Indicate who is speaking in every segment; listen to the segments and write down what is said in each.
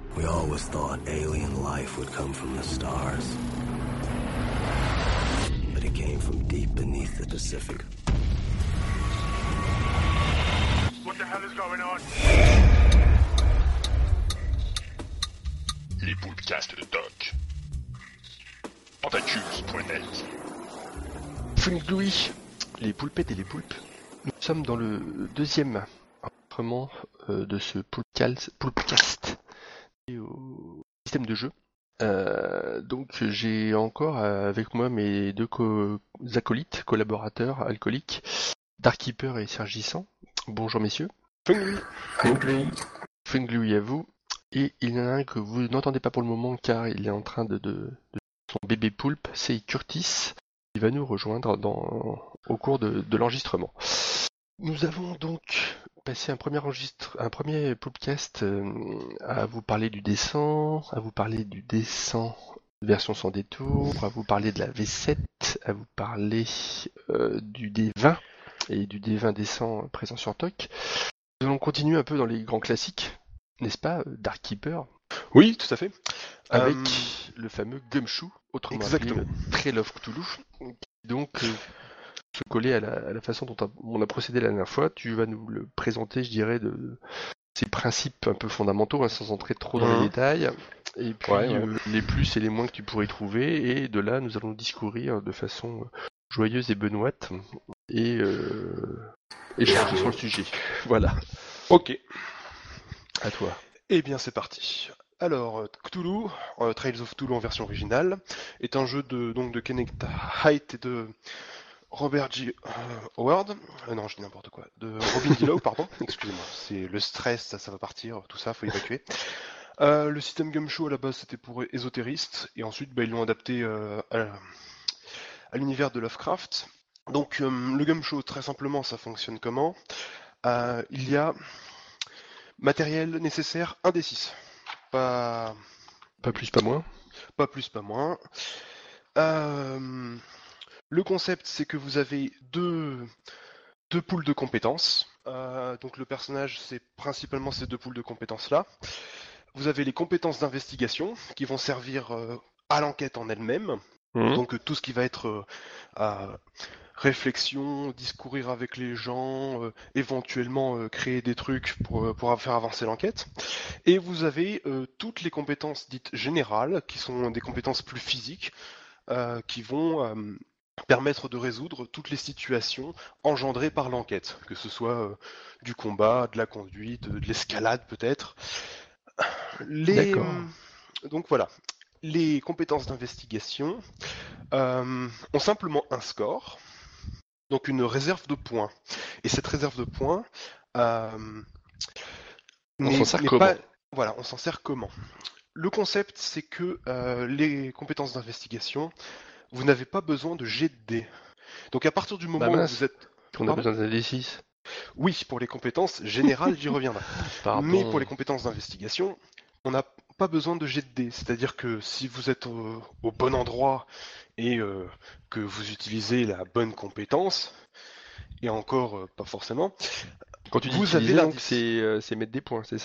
Speaker 1: We always thought alien life would come from the stars. But it came from deep beneath the Pacific.
Speaker 2: What the hell is going on?
Speaker 3: Les poulpcasts de Doc. Tentacus.net.
Speaker 4: Funglouis, les poulpettes et les poulpes. Nous sommes dans le deuxième enregistrement de ce poulpcast et au système de jeu. Donc j'ai encore avec moi mes deux acolytes, collaborateurs alcooliques, Darkkeeper et Sergissan. Bonjour messieurs. Funglouis à vous. Et il y en a un que vous n'entendez pas pour le moment car il est en train de son bébé poulpe, c'est Curtis. Il va nous rejoindre au cours de l'enregistrement. Nous avons donc passé un premier podcast à vous parler du dessin, à vous parler du dessin version sans détour, à vous parler de la V7, à vous parler du D20 et du D20 dessin présent sur TOC. Nous allons continuer un peu dans les grands classiques, n'est-ce pas, Darkkeeper ?
Speaker 5: Oui, tout à fait.
Speaker 4: Avec le fameux Gumshoe, autrement
Speaker 5: Exactement.
Speaker 4: appelé Trail of Cthulhu. Donc, se coller à la façon dont on a procédé la dernière fois, tu vas nous le présenter, je dirais, de ces principes un peu fondamentaux, hein, sans entrer trop dans les détails, et puis les plus et les moins que tu pourrais y trouver, et de là, nous allons discourir de façon joyeuse et benoîte, et échanger sur le sujet. Voilà.
Speaker 5: Ok.
Speaker 4: À toi.
Speaker 5: Eh bien, c'est parti. Alors, Cthulhu, Trails of Cthulhu en version originale, est un jeu de Kenneth Haidt et de Robert G. Howard. Non, je dis n'importe quoi. De Robin DeLow, pardon. Excusez-moi. C'est le stress, ça va partir, tout ça, faut évacuer. Le système Gumshoe, à la base, c'était pour ésotéristes, et ensuite, ils l'ont adapté à l'univers de Lovecraft. Donc, le Gumshoe, très simplement, ça fonctionne comment ? Il y a matériel nécessaire 1d6. Pas
Speaker 4: plus, pas moins.
Speaker 5: Pas plus, pas moins. Le concept, c'est que vous avez deux poules de compétences. Donc le personnage, c'est principalement ces deux poules de compétences-là. Vous avez les compétences d'investigation, qui vont servir à l'enquête en elle-même. Donc tout ce qui va être réflexion, discourir avec les gens, éventuellement créer des trucs pour faire avancer l'enquête. Et vous avez toutes les compétences dites générales, qui sont des compétences plus physiques, qui vont permettre de résoudre toutes les situations engendrées par l'enquête, que ce soit du combat, de la conduite, de l'escalade peut-être.
Speaker 4: D'accord.
Speaker 5: Donc voilà. Les compétences d'investigation ont simplement un score, donc une réserve de points. Et cette réserve de points,
Speaker 4: on s'en sert comment ?
Speaker 5: Voilà, on s'en sert comment ? Le concept, c'est que les compétences d'investigation, vous n'avez pas besoin de jet de dés. Donc à partir du moment où vous êtes...
Speaker 4: On a besoin d'un D6.
Speaker 5: Oui, pour les compétences générales, j'y reviendrai. Mais pour les compétences d'investigation, on n'a pas besoin de jet de dés. C'est-à-dire que si vous êtes au bon endroit et que vous utilisez la bonne compétence, et encore pas forcément...
Speaker 4: Quand tu dis
Speaker 5: vous avez
Speaker 4: donc c'est mettre des points, c'est ça ?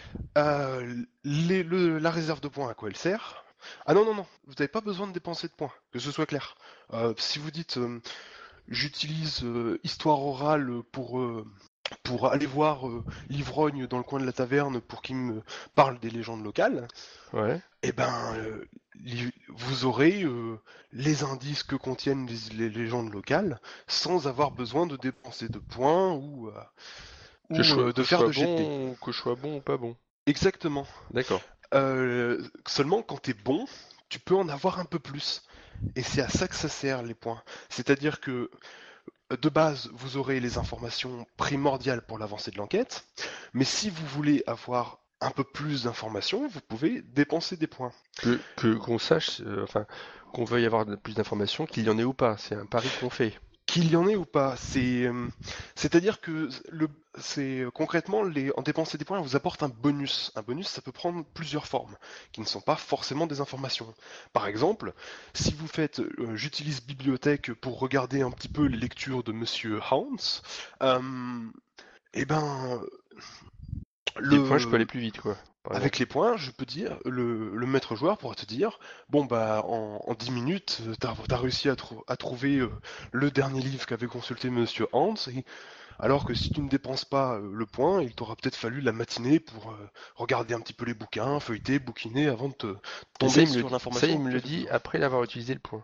Speaker 5: La réserve de points, à quoi elle sert ? Ah non, vous n'avez pas besoin de dépenser de points, que ce soit clair. Si vous dites j'utilise histoire orale pour aller voir l'ivrogne dans le coin de la taverne pour qu'il me parle des légendes locales, eh ben vous aurez les indices que contiennent les légendes locales sans avoir besoin de dépenser de points ou de faire de jet de dés.
Speaker 4: Que je sois bon ou pas bon.
Speaker 5: Exactement.
Speaker 4: D'accord.
Speaker 5: Seulement quand t'es bon, tu peux en avoir un peu plus. Et c'est à ça que ça sert les points. C'est-à-dire que de base, vous aurez les informations primordiales pour l'avancée de l'enquête, mais si vous voulez avoir un peu plus d'informations, vous pouvez dépenser des points.
Speaker 4: Qu'on sache, qu'on veuille avoir plus d'informations, qu'il y en ait ou pas, c'est un pari qu'on fait.
Speaker 5: Qu'il y en ait ou pas, c'est-à-dire que concrètement, en dépenser des points, vous apporte un bonus. Un bonus, ça peut prendre plusieurs formes, qui ne sont pas forcément des informations. Par exemple, si vous faites j'utilise bibliothèque pour regarder un petit peu les lectures de Monsieur Hounds,
Speaker 4: Les points, je peux aller plus vite, quoi. Par
Speaker 5: Avec les points, je peux dire, le maître joueur pourra te dire, bon bah en 10 minutes, t'as réussi à trouver le dernier livre qu'avait consulté Monsieur Hans, alors que si tu ne dépenses pas le point, il t'aura peut-être fallu la matinée pour regarder un petit peu les bouquins, feuilleter, bouquiner avant de
Speaker 4: exemple.
Speaker 5: tomber sur l'information.
Speaker 4: Ça, il me le dit après l'avoir utilisé le point.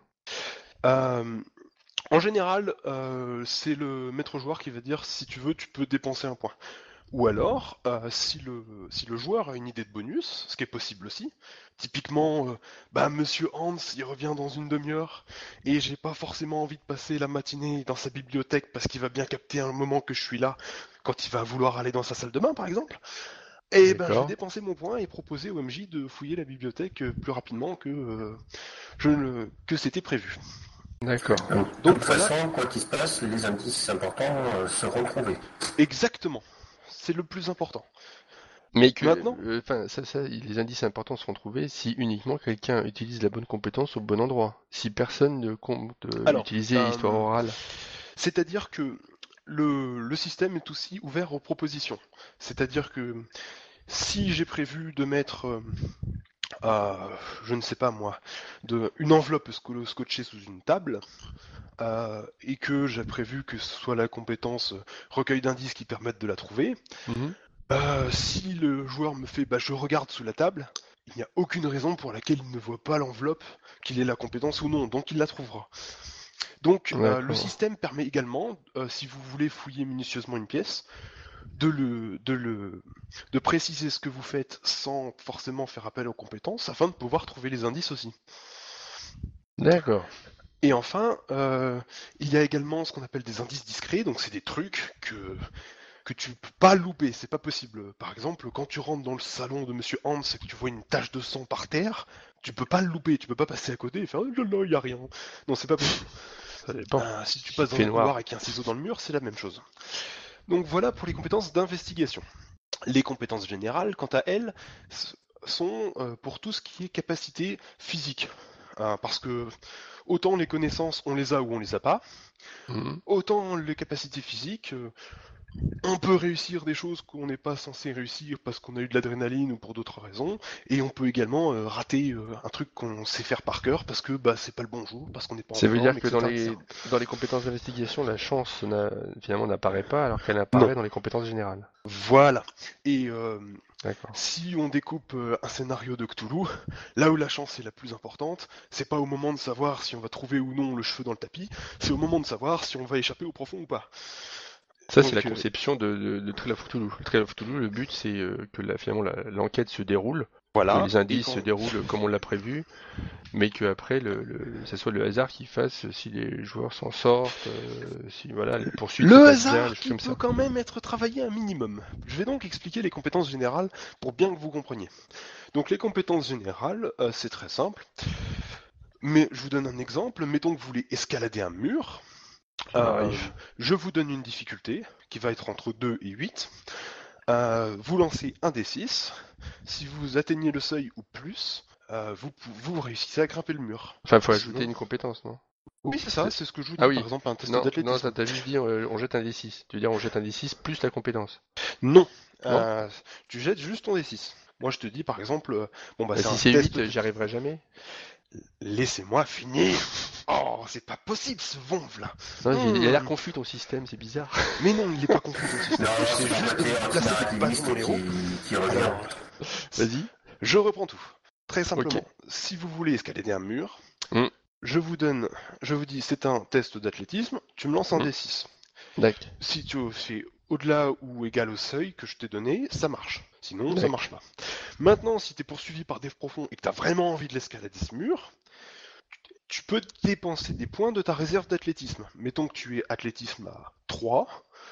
Speaker 5: En général, c'est le maître joueur qui va dire si tu veux, tu peux dépenser un point. Ou alors, si le joueur a une idée de bonus, ce qui est possible aussi, typiquement, Monsieur Hans, il revient dans une demi-heure, et j'ai pas forcément envie de passer la matinée dans sa bibliothèque parce qu'il va bien capter un moment que je suis là, quand il va vouloir aller dans sa salle de bain, par exemple. Et je vais dépenser mon point et proposer au MJ de fouiller la bibliothèque plus rapidement que c'était prévu.
Speaker 4: D'accord.
Speaker 6: Donc, de toute façon, quoi qu'il se passe, les indices importants seront trouvés.
Speaker 5: Exactement. C'est le plus important.
Speaker 4: Mais que
Speaker 5: maintenant,
Speaker 4: les indices importants seront trouvés si uniquement quelqu'un utilise la bonne compétence au bon endroit. Si personne ne compte utiliser l'histoire orale.
Speaker 5: C'est-à-dire que le système est aussi ouvert aux propositions. C'est-à-dire que si j'ai prévu de mettre, je ne sais pas moi, une enveloppe scotchée sous une table, et que j'ai prévu que ce soit la compétence recueil d'indices qui permette de la trouver, si le joueur me fait je regarde sous la table, il n'y a aucune raison pour laquelle il ne voit pas l'enveloppe, qu'il ait la compétence ou non, donc il la trouvera. Donc le système permet également, si vous voulez fouiller minutieusement une pièce, de préciser ce que vous faites sans forcément faire appel aux compétences, afin de pouvoir trouver les indices aussi.
Speaker 4: D'accord.
Speaker 5: Et enfin, il y a également ce qu'on appelle des indices discrets, donc c'est des trucs que tu peux pas louper, c'est pas possible. Par exemple, quand tu rentres dans le salon de Monsieur Hans et que tu vois une tache de sang par terre, tu peux pas le louper, tu peux pas passer à côté et faire « il y a rien ». Non, c'est pas possible.
Speaker 4: Ça dépend.
Speaker 5: Si tu passes dans le couloir avec un ciseau dans le mur, c'est la même chose. Donc voilà pour les compétences d'investigation. Les compétences générales, quant à elles, sont pour tout ce qui est capacité physique. Parce que autant les connaissances, on les a ou on les a pas, autant les capacités physiques, on peut réussir des choses qu'on n'est pas censé réussir parce qu'on a eu de l'adrénaline ou pour d'autres raisons, et on peut également rater un truc qu'on sait faire par cœur parce que c'est pas le bon jour, parce qu'on n'est pas en
Speaker 4: Ça veut
Speaker 5: forme,
Speaker 4: dire que
Speaker 5: etc.
Speaker 4: dans les compétences d'investigation, la chance finalement n'apparaît pas alors qu'elle apparaît dans les compétences générales.
Speaker 5: Voilà. Et
Speaker 4: D'accord.
Speaker 5: si on découpe un scénario de Cthulhu, là où la chance est la plus importante, c'est pas au moment de savoir si on va trouver ou non le cheveu dans le tapis, c'est au moment de savoir si on va échapper au profond ou pas.
Speaker 4: Ça, c'est la conception de Trail of Cthulhu. Le Trail of Cthulhu, le but, c'est que finalement l'enquête se déroule, que les indices se déroulent comme on l'a prévu, mais que après, ça soit le hasard qui fasse si les joueurs s'en sortent, si les poursuites.
Speaker 5: Le hasard qui peut quand même être travaillé un minimum. Je vais donc expliquer les compétences générales pour bien que vous compreniez. Donc les compétences générales, c'est très simple. Mais je vous donne un exemple. Mettons que vous voulez escalader un mur. Je vous donne une difficulté qui va être entre 2 et 8. Vous lancez un D6. Si vous atteignez le seuil ou plus, vous réussissez à grimper le mur.
Speaker 4: Enfin, il faut ajouter une compétence, non?
Speaker 5: Oui, c'est ça, c'est ce que je vous dis. Par exemple, un test d'athlétisme.
Speaker 4: Non, t'as juste dit on jette un D6. Tu veux dire on jette un D6 plus la compétence?
Speaker 5: Non, tu jettes juste ton D6. Moi, je te dis, par exemple,
Speaker 4: si c'est 8, j'y arriverai jamais.
Speaker 5: Laissez-moi finir. Oh, c'est pas possible ce vonve là.
Speaker 4: Non, il a l'air confus ton système, c'est bizarre.
Speaker 5: Mais non, il est pas confus ton système. C'est juste de placer des bâtons dans les roues.
Speaker 4: Vas-y.
Speaker 5: Je reprends tout. Très simplement, si vous voulez escalader un mur, je vous dis c'est un test d'athlétisme, tu me lances un D6.
Speaker 4: D'accord.
Speaker 5: Si tu fais au-delà ou égal au seuil que je t'ai donné, ça marche. Sinon, ça marche pas. Maintenant, si tu es poursuivi par des profonds et que tu as vraiment envie de l'escalader ce mur, tu peux dépenser des points de ta réserve d'athlétisme. Mettons que tu es athlétisme à 3,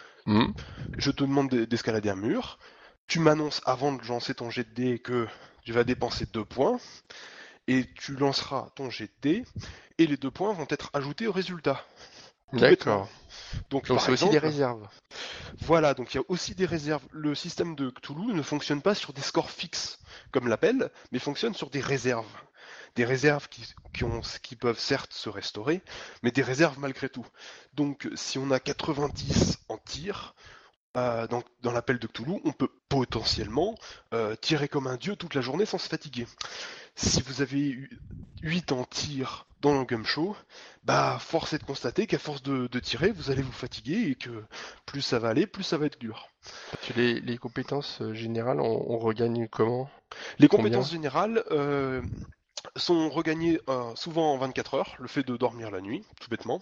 Speaker 5: je te demande d'escalader un mur, tu m'annonces avant de lancer ton jet de dés que tu vas dépenser 2 points, et tu lanceras ton jet de dés, et les 2 points vont être ajoutés au résultat.
Speaker 4: D'accord.
Speaker 5: Donc
Speaker 4: c'est aussi des réserves.
Speaker 5: Voilà, donc il y a aussi des réserves. Le système de Cthulhu ne fonctionne pas sur des scores fixes, comme l'appel, mais fonctionne sur des réserves. Des réserves qui peuvent certes se restaurer, mais des réserves malgré tout. Donc si on a 90 en tir, dans l'appel de Cthulhu, on peut potentiellement tirer comme un dieu toute la journée sans se fatiguer. Si vous avez eu 8 en tir dans le Gum Show, force est de constater qu'à force de tirer, vous allez vous fatiguer et que plus ça va aller, plus ça va être dur.
Speaker 4: Les compétences générales, on regagne comment?
Speaker 5: Les
Speaker 4: Combien
Speaker 5: compétences générales sont regagnées souvent en 24 heures, le fait de dormir la nuit, tout bêtement.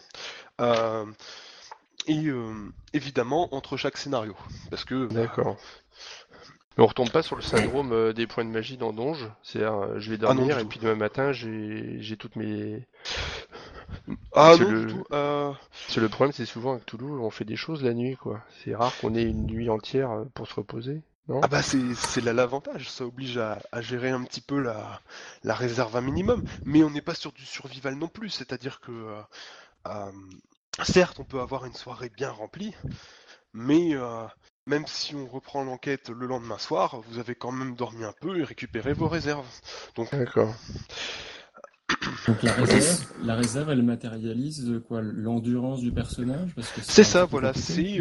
Speaker 5: Et évidemment entre chaque scénario, parce que
Speaker 4: D'accord. Mais on retombe pas sur le syndrome des points de magie dans Donge. C'est-à-dire, je vais
Speaker 5: Ah non,
Speaker 4: dormir
Speaker 5: du
Speaker 4: et
Speaker 5: tout.
Speaker 4: puis demain matin, j'ai toutes mes...
Speaker 5: Ah
Speaker 4: C'est
Speaker 5: non,
Speaker 4: le-
Speaker 5: du tout.
Speaker 4: C'est le problème, c'est souvent avec Toulouse, on fait des choses la nuit, quoi. C'est rare qu'on ait une nuit entière pour se reposer, non?
Speaker 5: C'est là l'avantage, ça oblige à gérer un petit peu la réserve un minimum, mais on n'est pas sur du survival non plus, c'est-à-dire que euh, certes on peut avoir une soirée bien remplie, mais même si on reprend l'enquête le lendemain soir, vous avez quand même dormi un peu et récupéré vos réserves. Donc
Speaker 4: D'accord.
Speaker 7: Donc la réserve, elle matérialise quoi? L'endurance du personnage? Parce que
Speaker 5: c'est
Speaker 7: un
Speaker 5: ça,
Speaker 7: petit peu
Speaker 5: voilà,
Speaker 7: compliqué.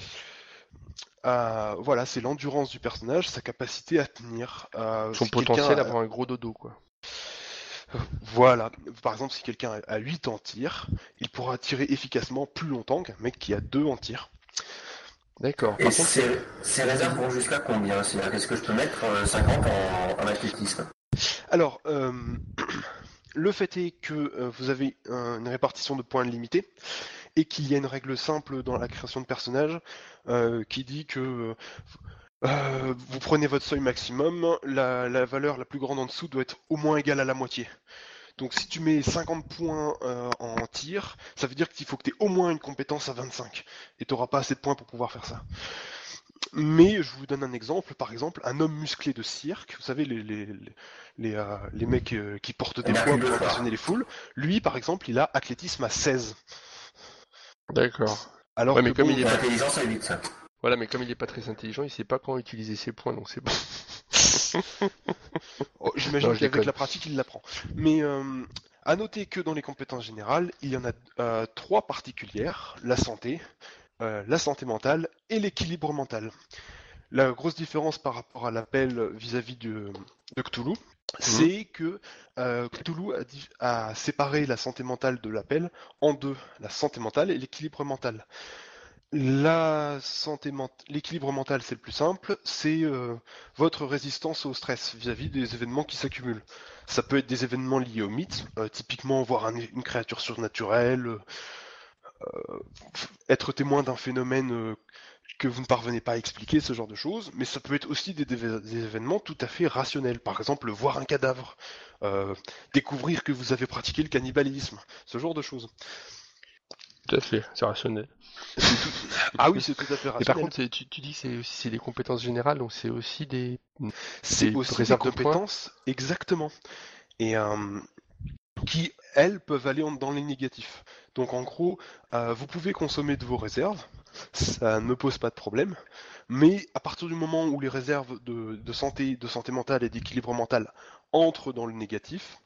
Speaker 5: c'est l'endurance du personnage, sa capacité à tenir.
Speaker 4: Son
Speaker 5: Si quelqu'un
Speaker 4: potentiel à
Speaker 5: a-
Speaker 4: avoir un gros dodo, quoi.
Speaker 5: Voilà, par exemple, si quelqu'un a 8 en tir, il pourra tirer efficacement plus longtemps qu'un mec qui a 2 en tir.
Speaker 4: D'accord.
Speaker 6: Et
Speaker 4: Par contre,
Speaker 6: ces réserves vont jusqu'à combien? C'est-à-dire, est-ce que je peux mettre 50 en athlétisme?
Speaker 5: Alors, le fait est que vous avez une répartition de points limitée et qu'il y a une règle simple dans la création de personnages qui dit que vous prenez votre seuil maximum, la valeur la plus grande en dessous doit être au moins égale à la moitié. Donc si tu mets 50 points en tir, ça veut dire qu'il faut que tu aies au moins une compétence à 25. Et tu n'auras pas assez de points pour pouvoir faire ça. Mais je vous donne un exemple, par exemple, un homme musclé de cirque, vous savez, les mecs qui portent des poids pour impressionner les foules, lui, par exemple, il a athlétisme à 16.
Speaker 4: d'accord.
Speaker 5: Alors
Speaker 4: Ouais,
Speaker 5: que
Speaker 4: mais comme
Speaker 5: bon,
Speaker 4: il est pas...
Speaker 6: L'intelligence à 8, ça.
Speaker 4: Voilà, mais comme il est pas très intelligent, il sait pas quand utiliser ses points, donc c'est bon.
Speaker 5: j'imagine
Speaker 4: Non, je
Speaker 5: qu'avec
Speaker 4: déconne.
Speaker 5: la pratique, il l'apprend. Mais à noter que dans les compétences générales, il y en a 3 particulières, la santé mentale et l'équilibre mental. La grosse différence par rapport à l'appel vis-à-vis de Cthulhu, c'est que Cthulhu a séparé la santé mentale de l'appel en deux, la santé mentale et l'équilibre mental. L'équilibre mental, c'est le plus simple, c'est votre résistance au stress vis-à-vis des événements qui s'accumulent. Ça peut être des événements liés au mythe, typiquement voir une créature surnaturelle, être témoin d'un phénomène que vous ne parvenez pas à expliquer, ce genre de choses, mais ça peut être aussi des événements tout à fait rationnels. Par exemple, voir un cadavre, découvrir que vous avez pratiqué le cannibalisme, ce genre de choses.
Speaker 4: Tout à fait, c'est rationnel.
Speaker 5: Ah oui, c'est tout à fait
Speaker 4: Et par
Speaker 5: rationnel.
Speaker 4: contre, tu dis que c'est des compétences générales, donc c'est aussi
Speaker 5: C'est
Speaker 4: des
Speaker 5: aussi des
Speaker 4: réserves de points.
Speaker 5: compétences, exactement. Et qui, elles, peuvent aller dans les négatifs. Donc en gros, vous pouvez consommer de vos réserves, ça ne pose pas de problème, mais à partir du moment où les réserves de santé mentale et d'équilibre mental entrent dans le négatif,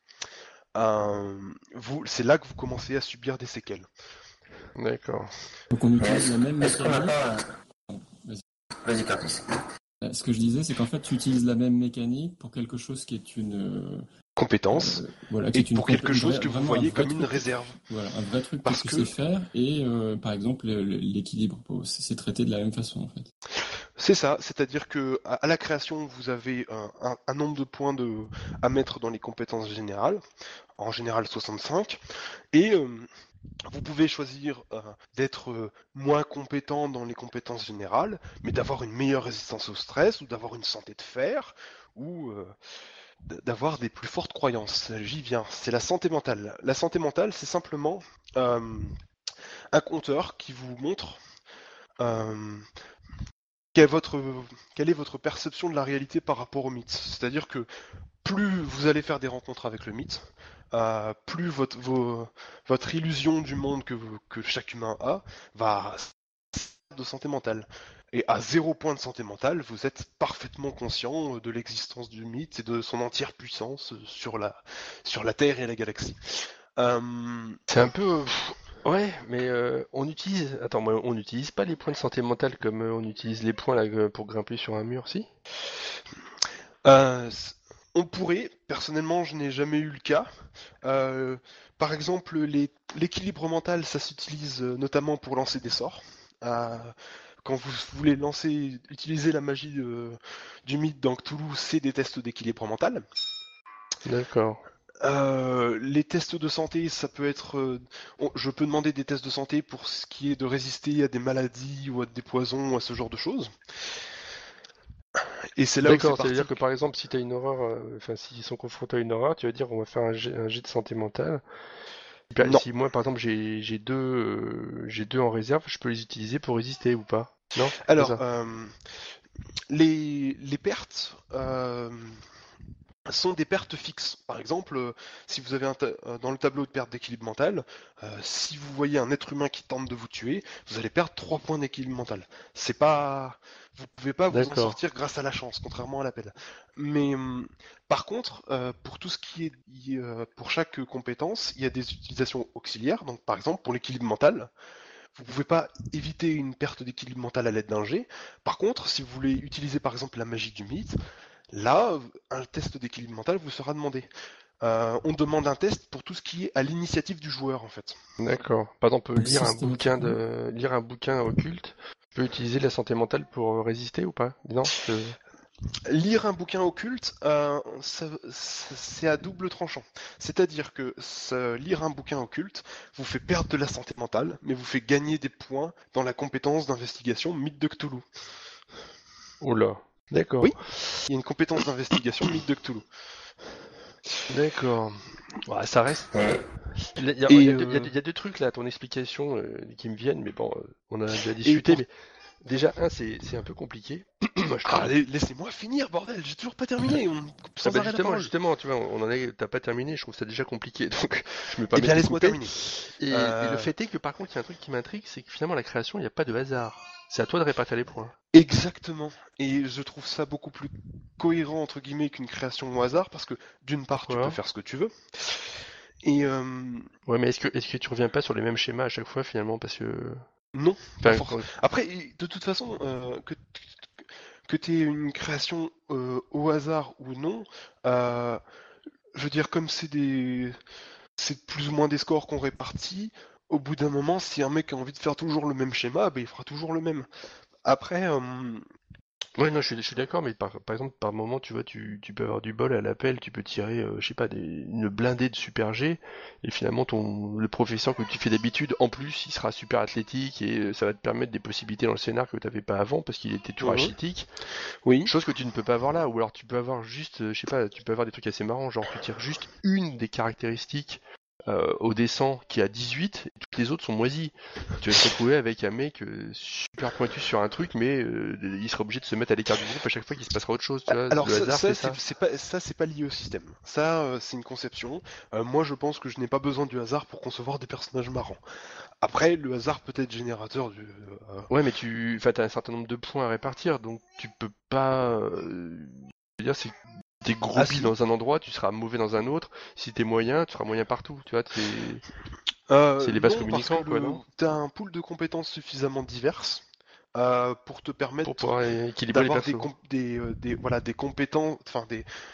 Speaker 5: c'est là que vous commencez à subir des séquelles.
Speaker 4: D'accord.
Speaker 7: Donc on utilise la même
Speaker 6: Est-ce qu'on n'a
Speaker 7: mécanique.
Speaker 6: pas...
Speaker 7: Vas-y.
Speaker 6: Vas-y, Curtis.
Speaker 7: Ce que je disais, c'est qu'en fait, tu utilises la même mécanique pour quelque chose qui est une
Speaker 5: Compétence,
Speaker 7: voilà, qui
Speaker 5: et
Speaker 7: est une
Speaker 5: pour quelque chose que vous
Speaker 7: vraiment
Speaker 5: voyez
Speaker 7: un vrai
Speaker 5: comme une
Speaker 7: truc,
Speaker 5: réserve.
Speaker 7: voilà, un vrai truc
Speaker 5: Parce
Speaker 7: que tu
Speaker 5: que-
Speaker 7: sais faire, et par exemple l'équilibre, c'est traité de la même façon en fait.
Speaker 5: C'est ça, c'est-à-dire que à la création, vous avez un nombre de points à mettre dans les compétences générales, en général 65, et vous pouvez choisir d'être moins compétent dans les compétences générales, mais d'avoir une meilleure résistance au stress, ou d'avoir une santé de fer, ou d'avoir des plus fortes croyances. J'y viens, c'est la santé mentale. La santé mentale, c'est simplement un compteur qui vous montre euh, quelle est votre perception de la réalité par rapport au mythe. C'est-à-dire que plus vous allez faire des rencontres avec le mythe, plus votre illusion du monde que chaque humain a va de santé mentale. Et à 0 point de santé mentale, vous êtes parfaitement conscient de l'existence du mythe et de son entière puissance sur la Terre et la galaxie.
Speaker 4: C'est un peu Ouais, mais on utilise. Attends, moi, on n'utilise pas les points de santé mentale comme on utilise les points là pour grimper sur un mur, si?
Speaker 5: Euh, on pourrait, personnellement, je n'ai jamais eu le cas. Euh, Par exemple, l'équilibre mental, ça s'utilise notamment pour lancer des sorts. Euh, Quand vous voulez utiliser la magie du mythe dans Cthulhu, c'est des tests d'équilibre mental.
Speaker 4: D'accord.
Speaker 5: Les tests de santé, ça peut être. Je peux demander des tests de santé pour ce qui est de résister à des maladies ou à des poisons ou à ce genre de choses. Et c'est là où c'est
Speaker 4: D'accord, ça veut
Speaker 5: parti.
Speaker 4: dire que par exemple, si t'as une horreur, enfin, s'ils sont confrontés à une horreur, tu vas dire on va faire un jet de santé mentale. Et puis,
Speaker 5: Non.
Speaker 4: si moi, par exemple, j'ai deux en réserve, je peux les utiliser pour résister ou pas? Non? C'est pas
Speaker 5: Alors,
Speaker 4: ça.
Speaker 5: les pertes sont des pertes fixes. Par exemple, si vous avez dans le tableau de perte d'équilibre mental, si vous voyez un être humain qui tente de vous tuer, vous allez perdre 3 points d'équilibre mental. C'est pas, vous pouvez pas vous en
Speaker 4: D'accord.
Speaker 5: sortir grâce à la chance, contrairement à l'appel. Mais par contre, pour tout ce qui est pour chaque compétence, il y a des utilisations auxiliaires. Donc, par exemple, pour l'équilibre mental. Vous pouvez pas éviter une perte d'équilibre mental à l'aide d'un jet. Par contre, si vous voulez utiliser par exemple la magie du mythe, là, un test d'équilibre mental vous sera demandé. On demande un test pour tout ce qui est à l'initiative du joueur en fait.
Speaker 4: D'accord. Par exemple,
Speaker 7: Donc,
Speaker 4: lire un bouquin occulte, je peux utiliser la santé mentale pour résister ou pas? Non?
Speaker 5: Lire un bouquin occulte, c'est à double tranchant. C'est-à-dire que lire un bouquin occulte vous fait perdre de la santé mentale, mais vous fait gagner des points dans la compétence d'investigation mythe de Cthulhu.
Speaker 4: Oh là. D'accord.
Speaker 5: Oui. Il y a une compétence d'investigation mythe de Cthulhu.
Speaker 4: D'accord. Ouais, ça reste.
Speaker 6: Ouais.
Speaker 4: Il y a deux trucs là, à ton explication qui me viennent, mais bon, on a déjà discuté, mais déjà, c'est un peu compliqué. Moi, je trouve.
Speaker 5: Laissez-moi finir, bordel, j'ai toujours pas terminé. On coupe sans arrêt la parole.
Speaker 4: Justement, tu vois, t'as pas terminé, je trouve ça déjà compliqué, donc je me
Speaker 5: Eh
Speaker 4: permets
Speaker 5: bien,
Speaker 4: de te
Speaker 5: laisse-moi
Speaker 4: couper.
Speaker 5: terminer.
Speaker 4: Et le fait est que par contre, il y a un truc qui m'intrigue, c'est que finalement, la création, il n'y a pas de hasard. C'est à toi de répartir les points.
Speaker 5: Exactement. Et je trouve ça beaucoup plus cohérent, entre guillemets, qu'une création au hasard, parce que d'une part, tu
Speaker 4: Pourquoi
Speaker 5: peux faire ce que tu veux. Et
Speaker 4: Ouais, mais est-ce que tu reviens pas sur les mêmes schémas à chaque fois finalement, parce que.
Speaker 5: non, pas
Speaker 4: Enfin,
Speaker 5: forcément. Après, de toute façon, que tu aies une création au hasard ou non, je veux dire, comme c'est plus ou moins des scores qu'on répartit, au bout d'un moment, si un mec a envie de faire toujours le même schéma, ben, il fera toujours le même. Après,
Speaker 4: Ouais, non, je suis d'accord, mais par exemple, par moment, tu vois, tu peux avoir du bol à l'appel, tu peux tirer, je sais pas, une blindée de super G, et finalement, le professeur que tu fais d'habitude, en plus, il sera super athlétique, et ça va te permettre des possibilités dans le scénar que tu n'avais pas avant, parce qu'il était tout rachitique,
Speaker 5: oui.
Speaker 4: chose que tu ne peux pas avoir là, ou alors tu peux avoir juste, je sais pas, tu peux avoir des trucs assez marrants, genre tu tires juste une des caractéristiques au descend qui a 18, et toutes les autres sont moisies. Tu vas te retrouver avec un mec super pointu sur un truc, mais il sera obligé de se mettre à l'écart du groupe à chaque fois qu'il se passera autre chose. Tu vois,
Speaker 5: Alors
Speaker 4: le hasard, c'est ça.
Speaker 5: c'est pas lié au système. Ça, c'est une conception. Moi, je pense que je n'ai pas besoin du hasard pour concevoir des personnages marrants. Après, le hasard peut être générateur du.
Speaker 4: Ouais, mais t'as un certain nombre de points à répartir, donc tu peux pas. Je veux dire, c'est t'es groupie
Speaker 5: si.
Speaker 4: dans un endroit, tu seras mauvais dans un autre. Si t'es moyen, tu seras moyen partout. Tu vois, c'est les bases
Speaker 5: Non, parce
Speaker 4: communicants,
Speaker 5: que
Speaker 4: quoi, non?
Speaker 5: t'as un pool de compétences suffisamment diverses pour te permettre
Speaker 4: Pour pouvoir équilibrer les
Speaker 5: d'avoir
Speaker 4: persos.
Speaker 5: des compétences, enfin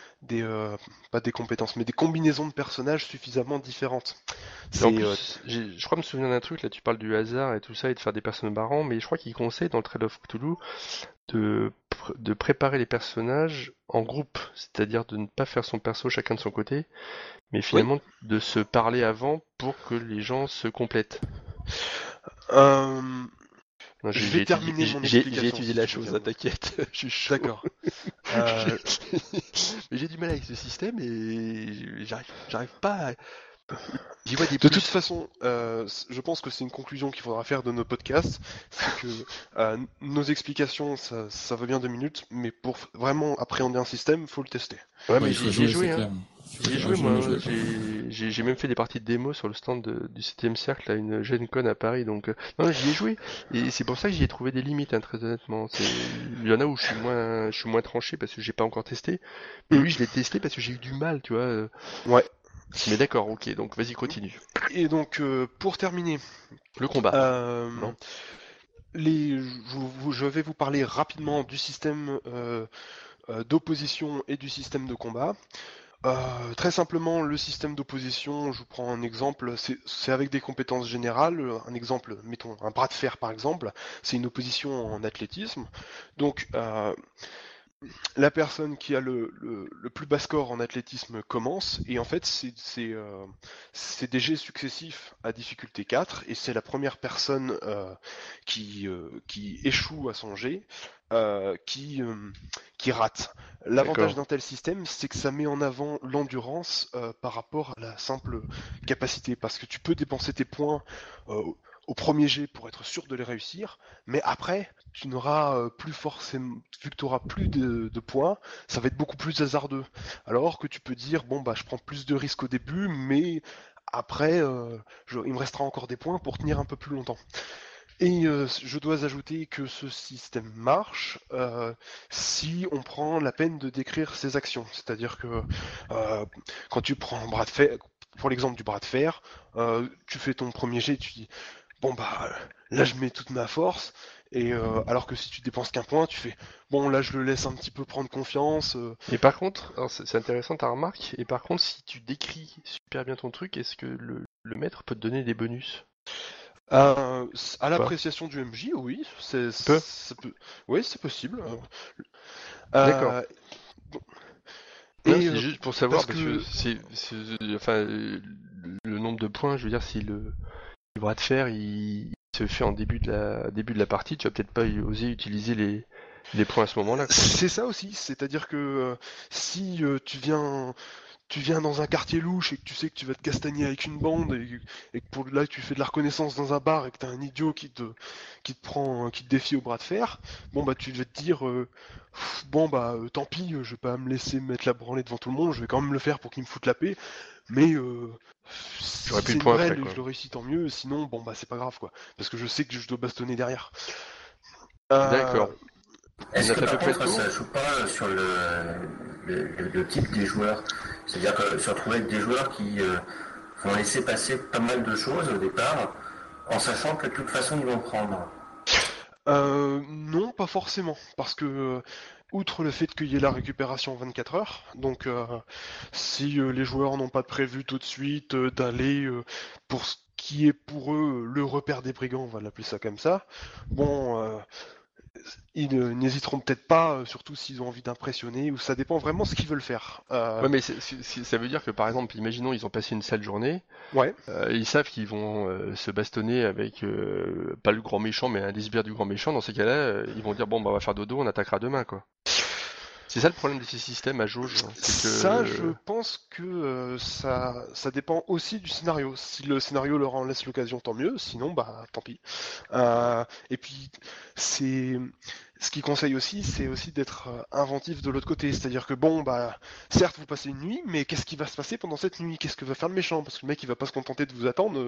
Speaker 5: pas des compétences, mais des combinaisons de personnages suffisamment différentes.
Speaker 4: Et en
Speaker 5: C'est
Speaker 4: plus, je crois me souvenir d'un truc, là tu parles du hasard et tout ça, et de faire des personnages marrants, mais je crois qu'il conseille dans le Trail of Cthulhu de préparer les personnages en groupe, c'est-à-dire de ne pas faire son perso chacun de son côté, mais finalement de se parler avant pour que les gens se complètent. Non,
Speaker 5: je vais terminer mon explication.
Speaker 4: J'ai étudié
Speaker 5: si
Speaker 4: la
Speaker 5: tu veux
Speaker 4: chose,
Speaker 5: bien.
Speaker 4: t'inquiète, je suis chaud.
Speaker 5: D'accord.
Speaker 4: Mais j'ai du mal avec ce système et j'arrive pas à. J'y vois des
Speaker 5: De
Speaker 4: plus.
Speaker 5: toute façon, je pense que c'est une conclusion qu'il faudra faire de nos podcasts, c'est que nos explications, ça va bien 2 minutes, mais pour vraiment appréhender un système, faut le tester.
Speaker 4: Ouais, mais
Speaker 7: il faut
Speaker 4: j'y ai joué,
Speaker 7: c'est
Speaker 4: hein.
Speaker 7: clair.
Speaker 4: J'y ai
Speaker 7: Ah,
Speaker 4: joué,
Speaker 7: je
Speaker 4: moi.
Speaker 7: ne jouais pas.
Speaker 4: J'ai même fait des parties de démo sur le stand du 7ème cercle à une Gen Con à Paris, donc non, j'y ai joué. Et c'est pour ça que j'y ai trouvé des limites, hein, très honnêtement. Il y en a où je suis moins tranché parce que j'ai pas encore testé. Mais lui, je l'ai testé parce que j'ai eu du mal, tu vois.
Speaker 5: Ouais.
Speaker 4: Mais d'accord, ok, donc vas-y, continue.
Speaker 5: Et donc, pour terminer,
Speaker 4: Le combat. Non.
Speaker 5: Je vais vous parler rapidement du système d'opposition et du système de combat. Très simplement, le système d'opposition, je vous prends un exemple, c'est avec des compétences générales. Un exemple, mettons un bras de fer par exemple, c'est une opposition en athlétisme. Donc, la personne qui a le plus bas score en athlétisme commence, et en fait c'est des jets successifs à difficulté 4, et c'est la première personne qui échoue à son jet qui rate. L'avantage d'un tel système, c'est que ça met en avant l'endurance par rapport à la simple capacité, parce que tu peux dépenser tes points au premier jet pour être sûr de les réussir, mais après, tu n'auras plus forcément, vu que tu auras plus de points, ça va être beaucoup plus hasardeux. Alors que tu peux dire, bon bah je prends plus de risques au début, mais après, il me restera encore des points pour tenir un peu plus longtemps. Et je dois ajouter que ce système marche si on prend la peine de décrire ses actions. C'est-à-dire que quand tu prends un bras de fer, pour l'exemple du bras de fer, tu fais ton premier jet, tu dis bon bah là je mets toute ma force, et alors que si tu dépenses qu'un point, tu fais bon là je le laisse un petit peu prendre confiance.
Speaker 4: Et par contre, alors c'est intéressant ta remarque, et par contre si tu décris super bien ton truc, est-ce que le maître peut te donner des bonus?
Speaker 5: À l'appréciation du MJ, oui, oui c'est possible.
Speaker 4: D'accord.
Speaker 5: Bon.
Speaker 4: Non,
Speaker 5: Et
Speaker 4: c'est juste pour savoir,
Speaker 5: parce
Speaker 4: parce que enfin, le nombre de points, je veux dire, si le bras de fer il se fait en début de la partie, tu vas peut-être pas oser utiliser les points à ce moment-là, quoi.
Speaker 5: c'est ça aussi, c'est-à-dire que si tu viens dans un quartier louche et que tu sais que tu vas te castagner avec une bande, et que pour là tu fais de la reconnaissance dans un bar et que t'as un idiot qui te défie au bras de fer, bon bah tu vas te dire bon bah tant pis, je vais pas me laisser mettre la branlée devant tout le monde, je vais quand même le faire pour qu'il me foute la paix, mais si
Speaker 4: J'aurais plus
Speaker 5: c'est
Speaker 4: de
Speaker 5: une
Speaker 4: points
Speaker 5: brêle
Speaker 4: après,
Speaker 5: et
Speaker 4: quoi.
Speaker 5: que je le réussis tant mieux, sinon bon bah c'est pas grave quoi, parce que je sais que je dois bastonner derrière.
Speaker 4: D'accord.
Speaker 6: Est-ce
Speaker 4: On a
Speaker 6: que
Speaker 4: fait à peu
Speaker 6: par
Speaker 4: près le
Speaker 6: contre
Speaker 4: tour?
Speaker 6: ça joue pas sur le type des joueurs? C'est-à-dire que se retrouver avec des joueurs qui vont laisser passer pas mal de choses au départ, en sachant que de toute façon ils vont prendre.
Speaker 5: Non, pas forcément, parce que outre le fait qu'il y ait la récupération en 24 heures, donc si les joueurs n'ont pas prévu tout de suite d'aller pour ce qui est pour eux le repère des brigands, on va l'appeler ça comme ça, bon, ils n'hésiteront peut-être pas, surtout s'ils ont envie d'impressionner, ou ça dépend vraiment ce qu'ils veulent faire.
Speaker 4: Ouais, mais ça veut dire que par exemple, imaginons ils ont passé une sale journée,
Speaker 5: Ouais.
Speaker 4: ils savent qu'ils vont se bastonner avec pas le grand méchant, mais un des sbires du grand méchant. Dans ces cas-là, ils vont dire bon bah on va faire dodo, on attaquera demain, quoi. C'est ça le problème de ces systèmes à jauge, hein, c'est que
Speaker 5: Ça, je pense que ça dépend aussi du scénario. Si le scénario leur en laisse l'occasion, tant mieux. Sinon, bah, tant pis. Et puis, ce qu'il conseille aussi, c'est aussi d'être inventif de l'autre côté. C'est-à-dire que bon, bah, certes, vous passez une nuit, mais qu'est-ce qui va se passer pendant cette nuit? Qu'est-ce que va faire le méchant? Parce que le mec, il va pas se contenter de vous attendre.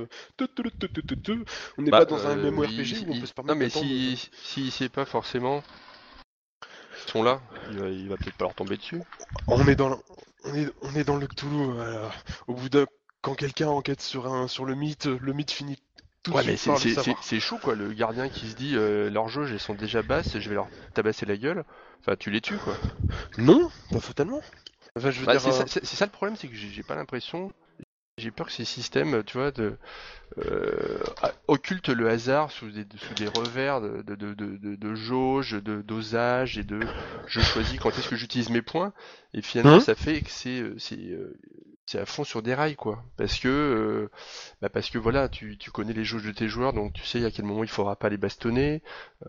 Speaker 5: On n'est
Speaker 4: bah,
Speaker 5: pas dans un MMORPG où on peut se
Speaker 4: non
Speaker 5: permettre
Speaker 4: mais
Speaker 5: d'attendre.
Speaker 4: si sait pas forcément, ils sont là, il va peut-être pas leur tomber dessus.
Speaker 5: On est dans le Cthulhu. Au bout d'un, quand quelqu'un enquête sur le mythe finit tout de
Speaker 4: Ouais, mais
Speaker 5: suite par le savoir.
Speaker 4: c'est chaud, quoi, le gardien qui se dit leurs jauges elles sont déjà basses, je vais leur tabasser la gueule. Enfin, tu les tues, quoi.
Speaker 5: Non, pas fatalement. Enfin, je veux
Speaker 4: Bah,
Speaker 5: dire,
Speaker 4: c'est ça le problème, c'est que j'ai pas l'impression. J'ai peur que ces systèmes, tu vois, occultent le hasard sous des revers de jauge, de dosage et de je choisis quand est-ce que j'utilise mes points, et finalement ça fait que c'est à fond sur des rails, quoi. Parce que voilà, tu connais les jauges de tes joueurs, donc tu sais à quel moment il faudra pas les bastonner.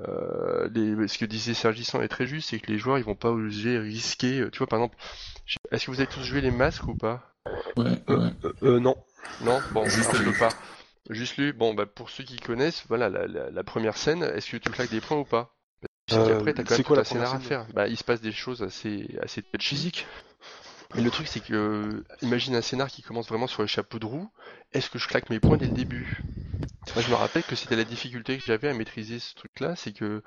Speaker 4: Ce que disait Sergissan est très juste, c'est que les joueurs ils vont pas oser risquer. Tu vois, par exemple, est-ce que vous avez tous joué les masques ou pas?
Speaker 7: Ouais.
Speaker 5: non.
Speaker 4: Non, bon,
Speaker 6: Juste
Speaker 4: alors je
Speaker 6: lu.
Speaker 4: peux pas. Juste lu. Bon, bah pour ceux qui connaissent, voilà la première scène. Est-ce que tu claques des points ou pas? Parce qu'après, t'as quand
Speaker 5: c'est
Speaker 4: même
Speaker 5: quoi
Speaker 4: tout
Speaker 5: la
Speaker 4: un scénar à
Speaker 5: première scène
Speaker 4: faire. Bah, il se passe des choses assez touchy.
Speaker 5: Physique.
Speaker 4: Mais le truc, c'est que imagine un scénar qui commence vraiment sur le chapeau de roue. Est-ce que je claque mes points dès le début? Moi, je me rappelle que c'était la difficulté que j'avais à maîtriser ce truc-là, c'est que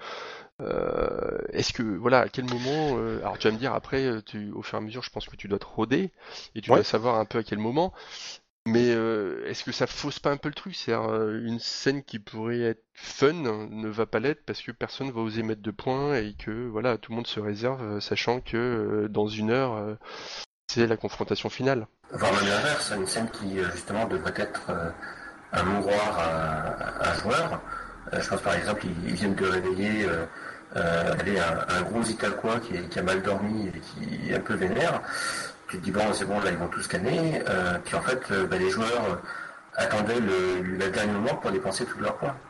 Speaker 4: est-ce que voilà, à quel moment alors tu vas me dire après, au fur et à mesure, je pense que tu dois te roder et tu
Speaker 5: Ouais.
Speaker 4: dois savoir un peu à quel moment. Mais est-ce que ça fausse pas un peu le truc? C'est-à-dire, une scène qui pourrait être fun ne va pas l'être parce que personne va oser mettre de points et que voilà, tout le monde se réserve, sachant que dans 1 heure, c'est la confrontation finale.
Speaker 6: Voire même l'inverse, une scène qui justement devrait être un mouroir à un joueur. Je pense par exemple, ils viennent de réveiller un gros Italquois qui a mal dormi et qui est un peu vénère. Tu te dis bon c'est bon, là ils vont tout scanner, puis en fait les joueurs attendaient le dernier moment pour dépenser tous leurs points.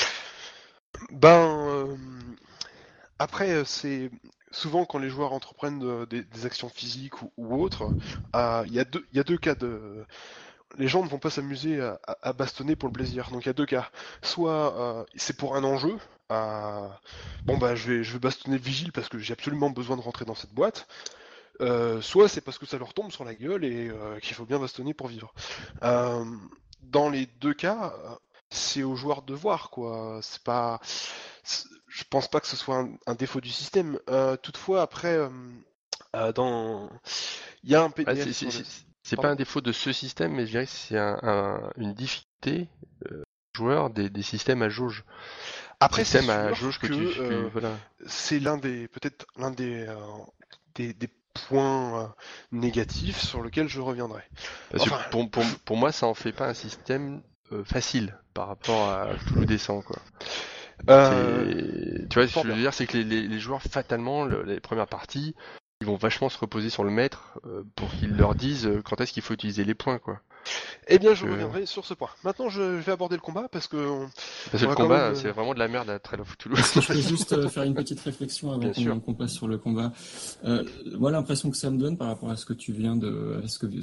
Speaker 5: Après, c'est souvent quand les joueurs entreprennent des actions physiques ou autres, il y a deux cas de. Les gens ne vont pas s'amuser à bastonner pour le plaisir. Donc il y a deux cas. Soit c'est pour un enjeu. Je vais bastonner le vigile parce que j'ai absolument besoin de rentrer dans cette boîte. Soit c'est parce que ça leur tombe sur la gueule et qu'il faut bien bastonner pour vivre. Dans les deux cas, c'est aux joueurs de voir, quoi. Je pense pas que ce soit un défaut du système. Toutefois, après, il y a un PDF.
Speaker 4: C'est pas un défaut de ce système, mais je dirais que c'est une difficulté joueur des systèmes à jauge.
Speaker 5: Après, c'est
Speaker 4: Système à
Speaker 5: sûr
Speaker 4: jauge que voilà.
Speaker 5: c'est peut-être l'un des points négatifs sur lequel je reviendrai.
Speaker 4: Parce que pour moi, ça en fait pas un système facile par rapport à Toulouse Descent, quoi. Tu vois, ce que je veux dire, c'est que les joueurs, fatalement, les premières parties, ils vont vachement se reposer sur le maître pour qu'il leur dise quand est-ce qu'il faut utiliser les points, quoi.
Speaker 5: Eh bien, je reviendrai sur ce point. Maintenant, je vais aborder le combat parce que
Speaker 4: le combat, c'est vraiment de la merde à Trail of Toulouse.
Speaker 7: Je peux juste faire une petite réflexion avant qu'on passe sur le combat. Moi, l'impression que ça me donne par rapport à ce que tu viens de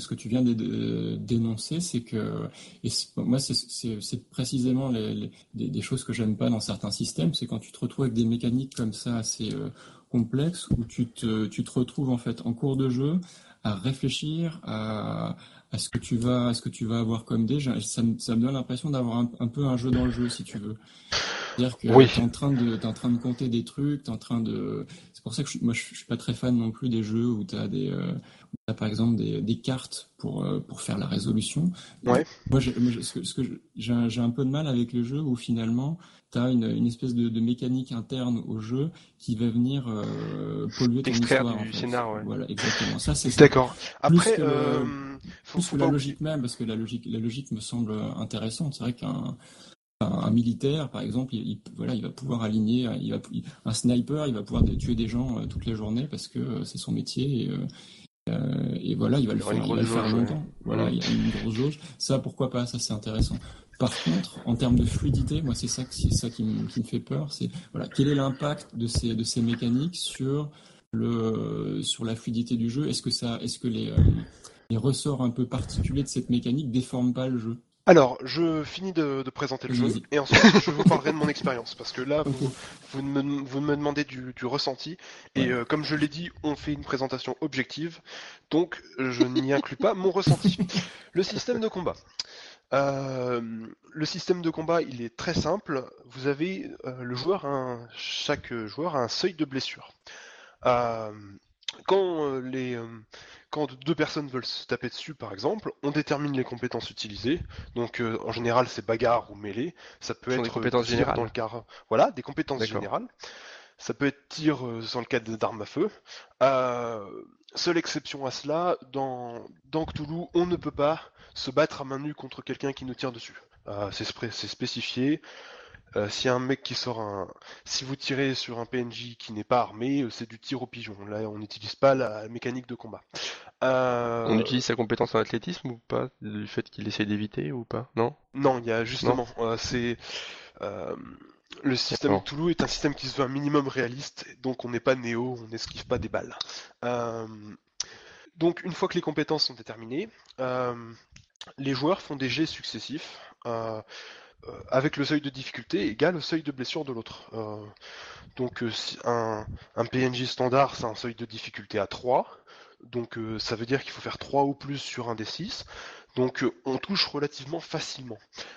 Speaker 7: dénoncer, c'est que moi, c'est précisément des choses que j'aime pas dans certains systèmes, c'est quand tu te retrouves avec des mécaniques comme ça assez complexes où tu te retrouves en fait en cours de jeu à réfléchir à ce que tu vas avoir comme dé. Ça me donne l'impression d'avoir un peu un jeu dans le jeu, si tu veux. C'est-à-dire que t'es en train de compter des trucs, c'est pour ça que je suis pas très fan non plus des jeux où t'as par exemple des cartes pour faire la résolution.
Speaker 5: Ouais.
Speaker 7: Moi, j'ai un peu de mal avec les jeux où finalement t'as une espèce de mécanique interne au jeu qui va venir polluer ton histoire.
Speaker 4: Du scénar, ouais.
Speaker 7: Voilà, exactement. Ça, c'est
Speaker 5: d'accord. Après,
Speaker 7: plus que la logique même, parce que la logique me semble intéressante. C'est vrai qu'un militaire, par exemple, il va pouvoir aligner, un sniper, il va pouvoir tuer des gens toute la journée parce que c'est son métier et voilà, il va le faire longtemps. Ouais. Voilà, il y a une grosse jauge. Ça, pourquoi pas? Ça, c'est intéressant. Par contre, en termes de fluidité, moi, c'est ça qui me fait peur. C'est voilà, quel est l'impact de ces mécaniques sur la fluidité du jeu? Est-ce que les ressorts un peu particuliers de cette mécanique déforment pas le jeu?
Speaker 5: Alors, je finis de présenter le jeu, et ensuite je vous parlerai de mon expérience, parce que là, vous me demandez du ressenti, et comme je l'ai dit, on fait une présentation objective, donc je n'y inclus pas mon ressenti. Le système de combat. Le système de combat, il est très simple. Vous avez chaque joueur a un seuil de blessure. Quand deux personnes veulent se taper dessus, par exemple, on détermine les compétences utilisées. Donc, en général, c'est bagarre ou mêlée. Ça peut être
Speaker 4: des compétences
Speaker 5: tir
Speaker 4: générales.
Speaker 5: dans le cas. Voilà, des compétences
Speaker 4: D'accord.
Speaker 5: générales. Ça peut être tir dans le cadre d'armes à feu. Seule exception à cela, dans Cthulhu, on ne peut pas se battre à main nue contre quelqu'un qui nous tire dessus. C'est spécifié. Si un mec qui si vous tirez sur un PNJ qui n'est pas armé, c'est du tir au pigeon. Là, on n'utilise pas la mécanique de combat.
Speaker 4: On utilise sa compétence en athlétisme ou pas? Du fait qu'il essaie d'éviter ou pas? Non?
Speaker 5: Non, il y a justement, le système Cthulhu est un système qui se veut un minimum réaliste, donc on n'est pas Néo, on n'esquive pas des balles. Donc une fois que les compétences sont déterminées, les joueurs font des jets successifs avec le seuil de difficulté égal au seuil de blessure de l'autre. Donc un PNJ standard, c'est un seuil de difficulté à 3, donc ça veut dire qu'il faut faire 3 ou plus sur un des 6, donc on touche relativement facilement.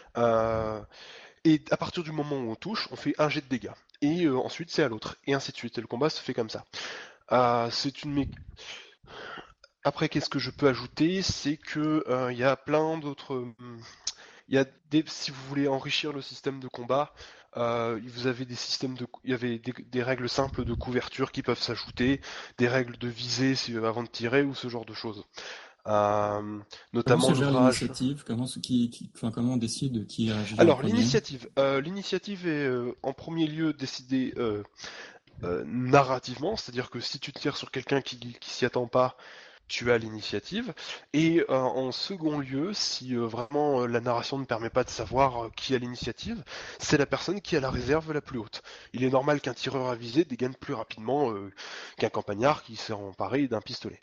Speaker 5: Et à partir du moment où on touche, on fait un jet de dégâts. Et ensuite, c'est à l'autre. Et ainsi de suite. Et le combat se fait comme ça. Après, qu'est-ce que je peux ajouter? C'est que il y a plein d'autres. Si vous voulez enrichir le système de combat, vous avez il y avait des règles simples de couverture qui peuvent s'ajouter, des règles de visée avant de tirer ou ce genre de choses. Notamment
Speaker 7: comment se gère
Speaker 5: l'ouvrage.
Speaker 7: l'initiative, comment on décide de qui agit.
Speaker 5: Alors l'initiative est en premier lieu décidée narrativement, c'est-à-dire que si tu tires sur quelqu'un qui s'y attend pas, tu as l'initiative. Et en second lieu, si vraiment la narration ne permet pas de savoir qui a l'initiative, c'est la personne qui a la réserve la plus haute. Il est normal qu'un tireur avisé dégaine plus rapidement qu'un campagnard qui s'est emparé d'un pistolet.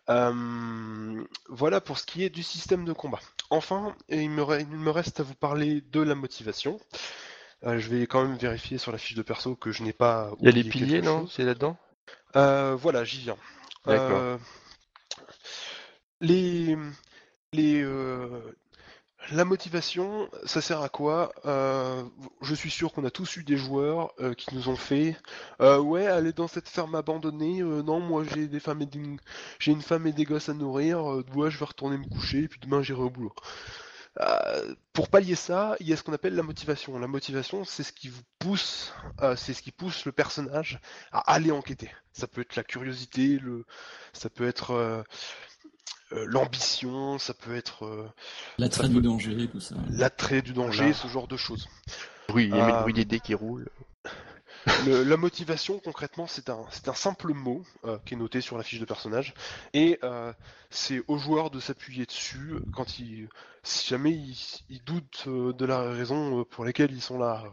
Speaker 5: Voilà pour ce qui est du système de combat. Enfin, il me reste à vous parler de la motivation. Je vais quand même vérifier sur la fiche de perso que je n'ai pas.
Speaker 4: Il y a les piliers, non? C'est là-dedans?
Speaker 5: Voilà, j'y viens.
Speaker 4: D'accord.
Speaker 5: La motivation, ça sert à quoi? Je suis sûr qu'on a tous eu des joueurs qui nous ont fait ouais, aller dans cette ferme abandonnée, non, moi j'ai une femme et des gosses à nourrir, ouais, je vais retourner me coucher, et puis demain j'irai au boulot. Pour pallier ça, il y a ce qu'on appelle la motivation. La motivation, c'est ce qui vous pousse, c'est ce qui pousse le personnage à aller enquêter. Ça peut être la curiosité, ça peut être l'ambition, ça peut être
Speaker 7: l'attrait du danger, tout ça.
Speaker 5: L'attrait du danger,
Speaker 4: voilà.
Speaker 5: Ce genre de choses.
Speaker 4: Oui, il y a le bruit des dés qui roulent.
Speaker 5: La motivation, concrètement, c'est un simple mot qui est noté sur la fiche de personnage, et c'est au joueur de s'appuyer dessus si jamais ils doutent de la raison pour laquelle ils sont là.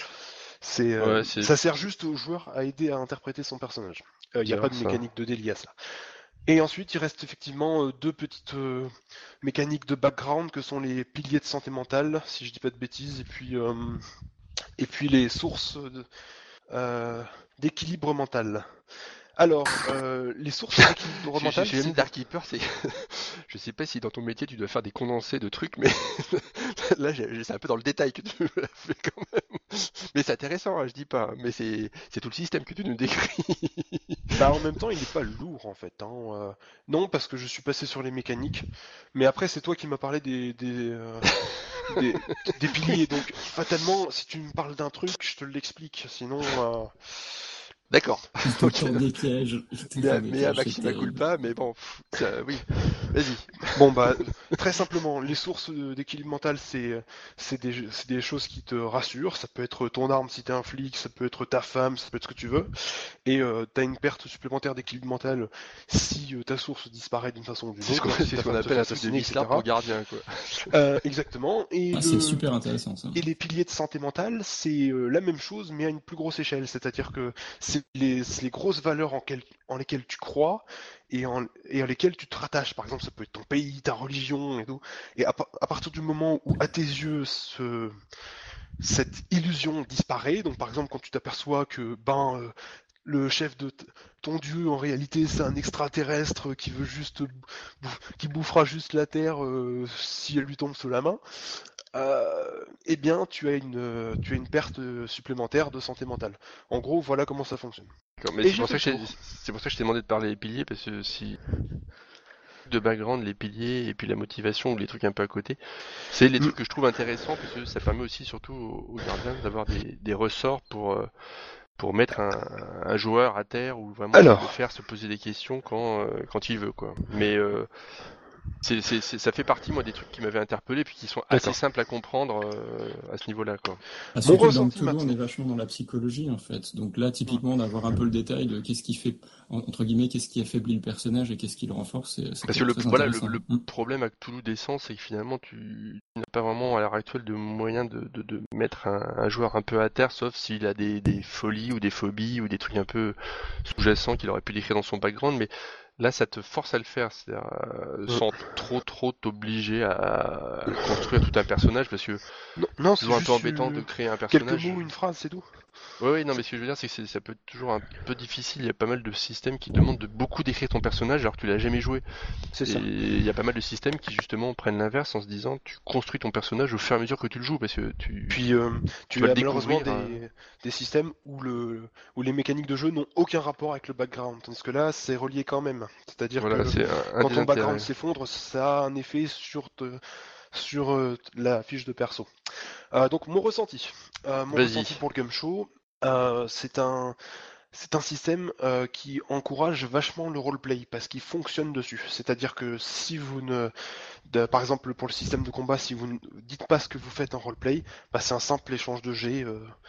Speaker 5: Ça sert juste au joueur à aider à interpréter son personnage. Il n'y a pas de mécanique de dé liée à ça. Et ensuite, il reste effectivement deux petites mécaniques de background que sont les piliers de santé mentale, si je dis pas de bêtises, et puis les sources d'équilibre mental. Alors, les sources d'équilibre mental,
Speaker 4: c'est Dark Keeper, c'est je sais pas si dans ton métier tu dois faire des condensés de trucs, mais là c'est un peu dans le détail que tu fais quand même. Mais c'est intéressant, hein, je dis pas, mais c'est tout le système que tu nous décris.
Speaker 5: Bah, en même temps, il n'est pas lourd en fait. Non, parce que je suis passé sur les mécaniques, mais après c'est toi qui m'as parlé des piliers, donc fatalement, si tu me parles d'un truc, je te l'explique, sinon...
Speaker 4: D'accord.
Speaker 7: Des pièges.
Speaker 4: Mais à Maxima culpa, mais bon, oui, vas-y.
Speaker 5: Bon bah, très simplement, les sources d'équilibre mental, c'est des choses qui te rassurent. Ça peut être ton arme si t'es un flic, ça peut être ta femme, ça peut être ce que tu veux. Et t'as une perte supplémentaire d'équilibre mental si ta source disparaît d'une façon ou d'une autre.
Speaker 4: C'est ce qu'on appelle un truc de Mixlar pour gardien,
Speaker 5: quoi. Exactement. Et
Speaker 7: c'est super intéressant ça.
Speaker 5: Et les piliers de santé mentale, c'est la même chose, mais à une plus grosse échelle. C'est-à-dire que c'est les grosses valeurs en lesquelles tu crois et en lesquelles tu te rattaches. Par exemple, ça peut être ton pays, ta religion et tout. Et à partir du moment où, à tes yeux, cette illusion disparaît, donc par exemple quand tu t'aperçois que le chef de ton dieu, en réalité, c'est un extraterrestre qui veut juste qui bouffera juste la terre si elle lui tombe sous la main. Eh bien, tu as une perte supplémentaire de santé mentale. En gros, voilà comment ça fonctionne.
Speaker 4: Mais c'est pour ça que je t'ai demandé de parler des piliers, parce que si de background, les piliers et puis la motivation ou les trucs un peu à côté, c'est les trucs que je trouve intéressants, parce que ça permet aussi surtout aux gardiens d'avoir des ressorts pour mettre un joueur à terre ou vraiment le faire se poser des questions quand il veut, quoi. Mais ça fait partie, moi, des trucs qui m'avaient interpellé puis qui sont assez simples à comprendre à ce niveau-là, quoi.
Speaker 7: Surtout dans Cthulhu, on est vachement dans la psychologie, en fait. Donc là, typiquement, d'avoir un peu le détail de qu'est-ce qui fait, entre guillemets, qu'est-ce qui affaiblit le personnage et qu'est-ce qui le renforce, c'est
Speaker 4: parce que le problème avec Cthulhu Descent, c'est que finalement, tu n'as pas vraiment à l'heure actuelle de moyen de mettre un joueur un peu à terre, sauf s'il a des folies ou des phobies ou des trucs un peu sous-jacents qu'il aurait pu décrire dans son background, mais là, ça te force à le faire, c'est-à-dire sans trop t'obliger à construire tout un personnage, parce que
Speaker 5: non,
Speaker 4: c'est toujours un peu embêtant de créer un personnage.
Speaker 5: Quelques mots, une phrase, c'est tout.
Speaker 4: Oui, non, mais ce que je veux dire, c'est que ça peut être toujours un peu difficile. Il y a pas mal de systèmes qui demandent de beaucoup décrire ton personnage alors que tu l'as jamais joué.
Speaker 5: C'est ça.
Speaker 4: Il y a pas mal de systèmes qui justement prennent l'inverse en se disant tu construis ton personnage au fur et à mesure que tu le joues, parce que tu
Speaker 5: as malheureusement des systèmes où les mécaniques de jeu n'ont aucun rapport avec le background, tandis que là c'est relié quand même. C'est-à-dire
Speaker 4: Voilà,
Speaker 5: que
Speaker 4: c'est un
Speaker 5: quand
Speaker 4: des
Speaker 5: ton background
Speaker 4: intérêts.
Speaker 5: s'effondre, ça a un effet sur la fiche de perso. Donc mon ressenti
Speaker 4: Vas-y.
Speaker 5: pour le Game Show, c'est un système qui encourage vachement le roleplay parce qu'il fonctionne dessus. C'est-à-dire que si vous par exemple pour le système de combat, si vous ne dites pas ce que vous faites en roleplay, bah, c'est un simple échange de jets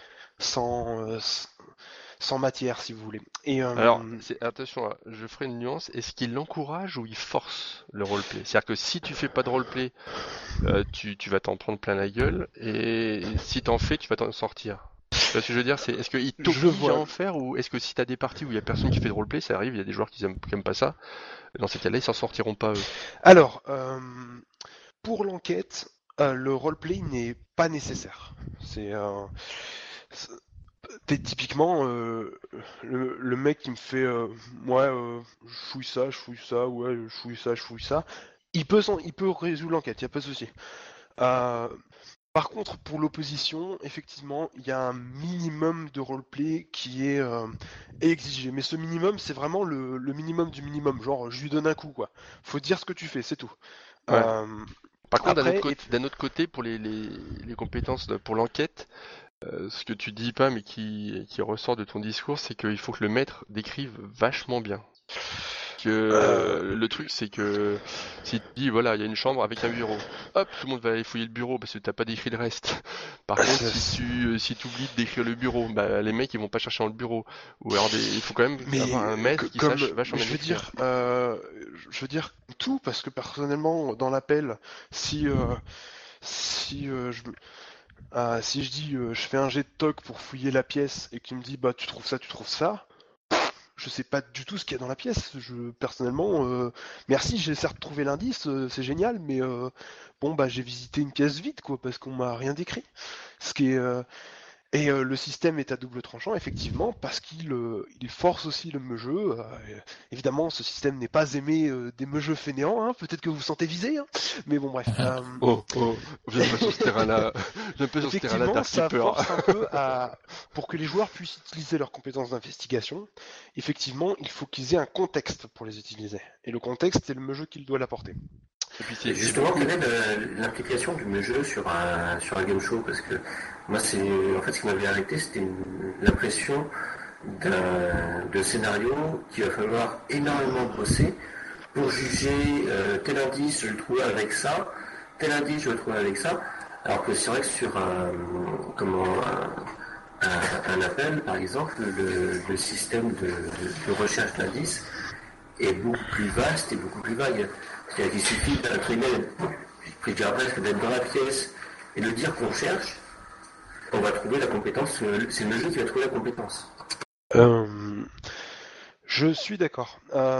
Speaker 5: sans matière, si vous voulez. Et
Speaker 4: Alors, attention, là, je ferai une nuance. Est-ce qu'il encourage ou il force le roleplay? C'est-à-dire que si tu fais pas de roleplay, tu vas t'en prendre plein la gueule, et si t'en fais, tu vas t'en sortir. Tu vois ce que je veux dire, est-ce qu'il
Speaker 5: je
Speaker 4: t'oblige à
Speaker 5: vois.
Speaker 4: en faire, ou est-ce que si t'as des parties où il y a personne qui fait de roleplay, ça arrive, il y a des joueurs qui aiment pas ça, dans ces cas-là, ils s'en sortiront pas eux.
Speaker 5: Alors, pour l'enquête, le roleplay n'est pas nécessaire. C'est- T'es typiquement le mec qui me fait ouais, je fouille ça, ouais, je fouille ça. Il peut résoudre l'enquête, y a pas de souci. Euh, Par contre, pour l'opposition, effectivement, il y a un minimum de roleplay qui est exigé. Mais ce minimum, c'est vraiment le minimum du minimum. Genre, je lui donne un coup, quoi. Faut dire ce que tu fais, c'est tout.
Speaker 4: Ouais.
Speaker 5: Euh,
Speaker 4: Par contre,
Speaker 5: Après,
Speaker 4: d'un autre côté, pour les compétences pour l'enquête, ce que tu dis pas, mais qui ressort de ton discours, c'est qu'il faut que le maître décrive vachement bien. Le truc, c'est que si tu dis, voilà, il y a une chambre avec un bureau, hop, tout le monde va aller fouiller le bureau parce que t'as pas décrit le reste. Par contre, si tu oublies de décrire le bureau, bah, les mecs, ils vont pas chercher dans le bureau. Ou alors, il faut quand même
Speaker 5: mais
Speaker 4: avoir un maître qui sache vachement bien décrire.
Speaker 5: je veux dire tout parce que personnellement, dans l'appel, si si je dis je fais un jet de toc pour fouiller la pièce et qu'il me dit bah tu trouves ça, je sais pas du tout ce qu'il y a dans la pièce. Personnellement, merci, j'ai certes trouvé l'indice, c'est génial, mais bon bah j'ai visité une pièce vide quoi parce qu'on m'a rien décrit. Ce qui est le système est à double tranchant, effectivement, parce il force aussi le meugeux. Évidemment, ce système n'est pas aimé des meugeux fainéants, hein, peut-être que vous vous sentez visé, hein, mais bon, bref.
Speaker 4: Oh, viens pas sur ce terrain-là. Viens pas sur ce terrain-là,
Speaker 5: Effectivement, ça
Speaker 4: Darkeeper.
Speaker 5: force un peu pour que les joueurs puissent utiliser leurs compétences d'investigation. Effectivement, il faut qu'ils aient un contexte pour les utiliser. Et le contexte, c'est le meugeux qui doit l'apporter.
Speaker 4: Et puis
Speaker 6: Et justement, quelle est l'implication du jeu sur un game show? Parce que moi, en fait, ce qui m'avait arrêté, c'était l'impression de scénario qu'il va falloir énormément bosser pour juger tel indice, je le trouve avec ça, tel indice, je le trouve avec ça. Alors que c'est vrai que sur un appel, par exemple, le système de recherche d'indices est beaucoup plus vaste et beaucoup plus vague. C'est-à-dire qu'il suffit d'être dans la pièce et de dire qu'on cherche, on va trouver la compétence, c'est le jeu qui va trouver la compétence.
Speaker 5: Je suis d'accord.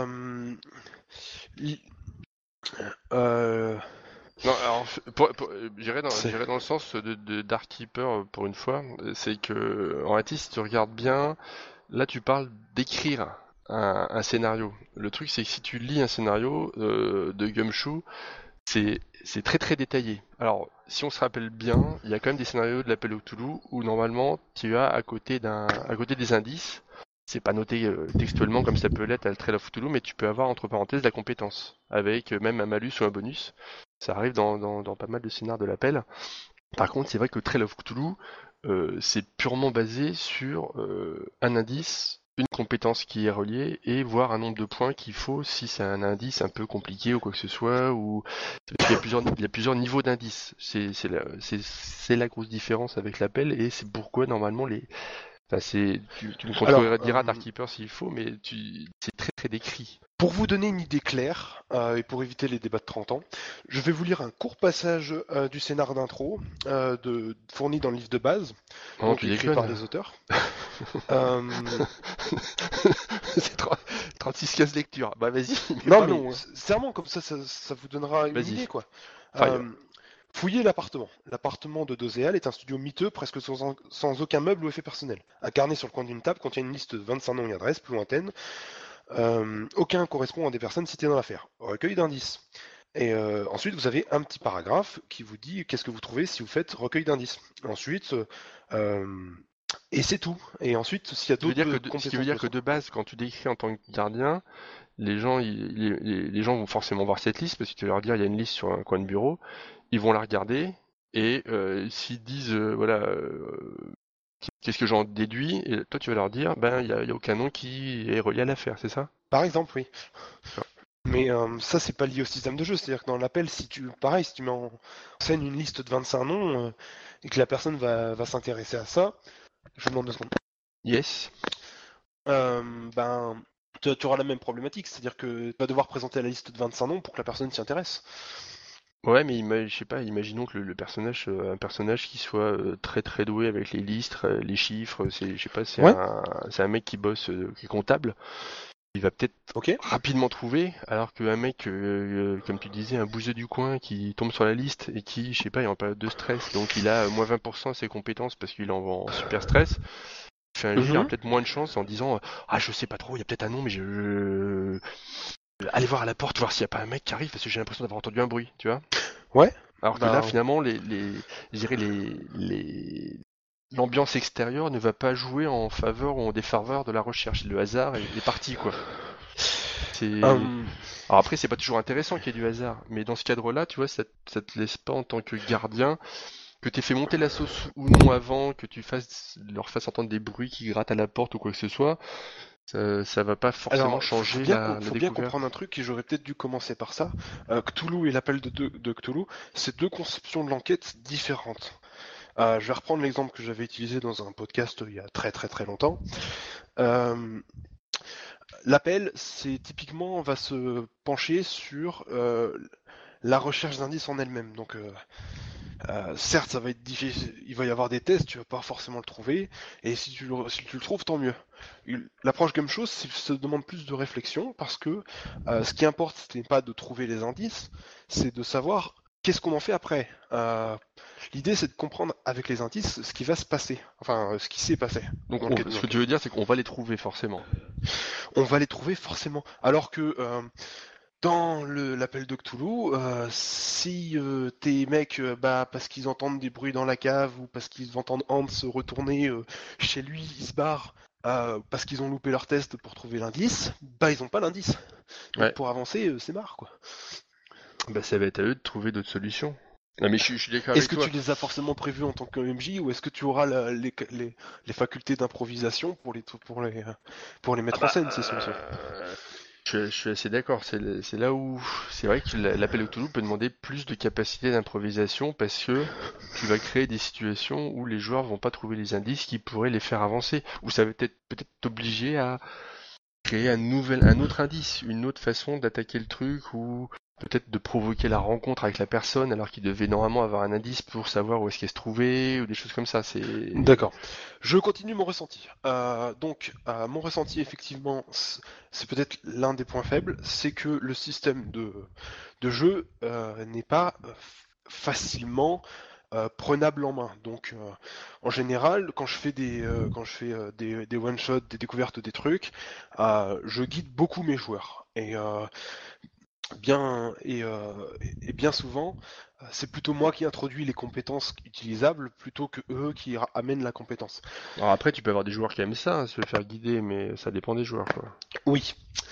Speaker 4: Non, alors, j'irais dans le sens de Darkeeper pour une fois, c'est que, en réalité, si tu regardes bien, là tu parles d'écrire un scénario. Le truc, c'est que si tu lis un scénario de Gumshoe, c'est très très détaillé. Alors, si on se rappelle bien, il y a quand même des scénarios de l'appel au Cthulhu où normalement tu as à côté des indices, c'est pas noté textuellement comme ça peut l'être à Trail of Cthulhu, mais tu peux avoir entre parenthèses la compétence, avec même un malus ou un bonus. Ça arrive dans pas mal de scénarios de l'appel. Par contre, c'est vrai que Trail of Cthulhu, c'est purement basé sur un indice, une compétence qui est reliée, et voir un nombre de points qu'il faut si c'est un indice un peu compliqué ou quoi que ce soit, ou il y a plusieurs niveaux d'indices. C'est la grosse différence avec l'appel, et c'est pourquoi normalement enfin, tu me contrediras Darkeeper s'il faut, mais c'est très très décrit.
Speaker 5: Pour vous donner une idée claire, et pour éviter les débats de 30 ans, je vais vous lire un court passage du scénar d'intro fourni dans le livre de base, donc écrit par les auteurs.
Speaker 4: C'est 36 cases lecture. Bah vas-y.
Speaker 5: Non mais sincèrement, comme ça vous donnera une idée quoi. Fouillez l'appartement. L'appartement de Dozéal est un studio miteux, presque sans aucun meuble ou effet personnel. Un carnet sur le coin d'une table contient une liste de 25 noms et adresses plus lointaines. Aucun correspond à des personnes citées dans l'affaire. Recueil d'indices. Et ensuite, vous avez un petit paragraphe qui vous dit qu'est-ce que vous trouvez si vous faites recueil d'indices. Ensuite, Et c'est tout. Et ensuite, s'il y a
Speaker 4: Ce qui veut dire
Speaker 5: d'autres
Speaker 4: que
Speaker 5: compétences...
Speaker 4: ce qui veut dire que de base, quand tu décris en tant que gardien, les gens, les gens vont forcément voir cette liste parce que tu vas leur dire il y a une liste sur un coin de bureau, ils vont la regarder et s'ils disent voilà qu'est-ce que j'en déduis, et toi tu vas leur dire ben y a aucun nom qui est relié à l'affaire, c'est ça?
Speaker 5: Par exemple, oui. Mais ça, c'est pas lié au système de jeu. C'est-à-dire que dans l'appel, si tu mets en scène une liste de 25 noms et que la personne va s'intéresser à ça, je vous demande 2 secondes.
Speaker 4: Yes.
Speaker 5: Ben, tu auras la même problématique. C'est-à-dire que tu vas devoir présenter la liste de 25 noms pour que la personne s'y intéresse.
Speaker 4: Ouais, mais je sais pas, imaginons que le personnage, un personnage qui soit très très doué avec les listes, les chiffres, je sais pas,
Speaker 5: Ouais.
Speaker 4: c'est un mec qui bosse, qui est comptable. Il va peut-être
Speaker 5: Ok.
Speaker 4: rapidement trouver, alors qu'un mec, comme tu disais, un bouseux du coin qui tombe sur la liste et qui, je sais pas, est en période de stress, donc il a moins 20% à ses compétences parce qu'il est en super stress. Il fait un jet, il aura peut-être moins de chance en disant ah je sais pas trop, il y a peut-être un nom, mais allez voir à la porte, voir s'il y a pas un mec qui arrive parce que j'ai l'impression d'avoir entendu un bruit, tu vois.
Speaker 5: Ouais.
Speaker 4: Alors que là, finalement, je dirais l'ambiance extérieure ne va pas jouer en faveur ou en défaveur de la recherche. Le hasard est parti, quoi. Alors après, c'est pas toujours intéressant qu'il y ait du hasard, mais dans ce cadre-là, tu vois, ça te laisse pas en tant que gardien, que t'aies fait monter la sauce ou non avant, que tu leur fasses entendre des bruits qui grattent à la porte ou quoi que ce soit. Ça va pas forcément changer la
Speaker 5: faut
Speaker 4: découverte.
Speaker 5: bien comprendre un truc, et j'aurais peut-être dû commencer par ça. Cthulhu et l'appel de Cthulhu, c'est 2 conceptions de l'enquête différentes. Je vais reprendre l'exemple que j'avais utilisé dans un podcast il y a très très très longtemps. L'appel, c'est typiquement, on va se pencher sur la recherche d'indices en elle-même. Donc, certes, ça va être difficile, il va y avoir des tests, tu vas pas forcément le trouver, et si tu le trouves, tant mieux. L'approche Game Show, ça demande plus de réflexion, parce que ce qui importe, ce n'est pas de trouver les indices, c'est de savoir qu'est-ce qu'on en fait après. L'idée, c'est de comprendre avec les indices ce qui va se passer, enfin, ce qui s'est passé.
Speaker 4: Donc, ce que tu veux dire, c'est qu'on va les trouver forcément.
Speaker 5: On va les trouver forcément. Alors que dans l'appel de Cthulhu, si tes mecs, parce qu'ils entendent des bruits dans la cave ou parce qu'ils entendent Hans se retourner chez lui, ils se barrent parce qu'ils ont loupé leur test pour trouver l'indice, ils ont pas l'indice. Donc pour avancer, c'est marre, quoi.
Speaker 4: Ça va être à eux de trouver d'autres solutions. Non, mais je suis d'accord avec toi.
Speaker 5: Est-ce que tu les as forcément prévus en tant que MJ, ou est-ce que tu auras les facultés d'improvisation pour les mettre en scène, ces solutions?
Speaker 4: Je suis assez d'accord. C'est là où c'est vrai que l'appel de Cthulhu peut demander plus de capacité d'improvisation parce que tu vas créer des situations où les joueurs vont pas trouver les indices qui pourraient les faire avancer, ou ça va peut-être t'obliger à créer un autre indice, une autre façon d'attaquer le truc, ou peut-être de provoquer la rencontre avec la personne alors qu'il devait normalement avoir un indice pour savoir où est-ce qu'elle se trouvait, ou des choses comme ça.
Speaker 5: D'accord. Je continue mon ressenti. Mon ressenti, effectivement, c'est peut-être l'un des points faibles, c'est que le système de jeu n'est pas facilement prenable en main. Donc, en général, quand je fais des one-shots, des découvertes, des trucs, je guide beaucoup mes joueurs. Et bien souvent, c'est plutôt moi qui introduis les compétences utilisables plutôt que eux qui amènent la compétence.
Speaker 4: Alors après, tu peux avoir des joueurs qui aiment ça, se faire guider, mais ça dépend des joueurs, quoi.
Speaker 5: Oui.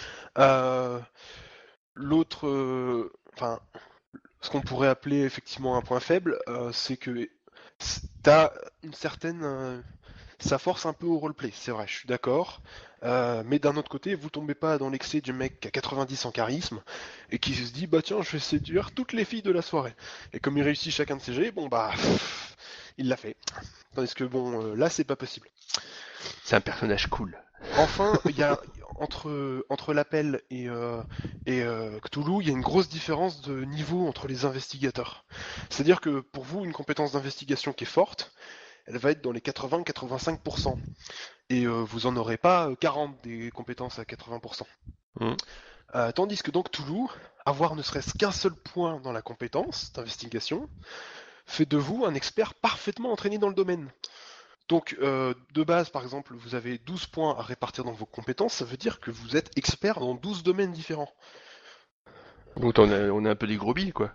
Speaker 5: L'autre, ce qu'on pourrait appeler effectivement un point faible, c'est que t'as une certaine... ça force un peu au roleplay, c'est vrai, je suis d'accord. Mais d'un autre côté, vous tombez pas dans l'excès du mec qui a 90 en charisme et qui se dit tiens, je vais séduire toutes les filles de la soirée. Et comme il réussit chacun de ses jets, il l'a fait. Tandis que là c'est pas possible.
Speaker 4: C'est un personnage cool.
Speaker 5: Enfin, il y a entre l'appel et Cthulhu, il y a une grosse différence de niveau entre les investigateurs. C'est-à-dire que pour vous, une compétence d'investigation qui est forte, elle va être dans les 80-85%. Et vous en aurez pas 40 des compétences à 80%. Tandis que dans Cthulhu, avoir ne serait-ce qu'un seul point dans la compétence d'investigation fait de vous un expert parfaitement entraîné dans le domaine. Donc, de base, par exemple, vous avez 12 points à répartir dans vos compétences, ça veut dire que vous êtes expert dans 12 domaines différents.
Speaker 4: Donc on est un peu des gros billes, quoi.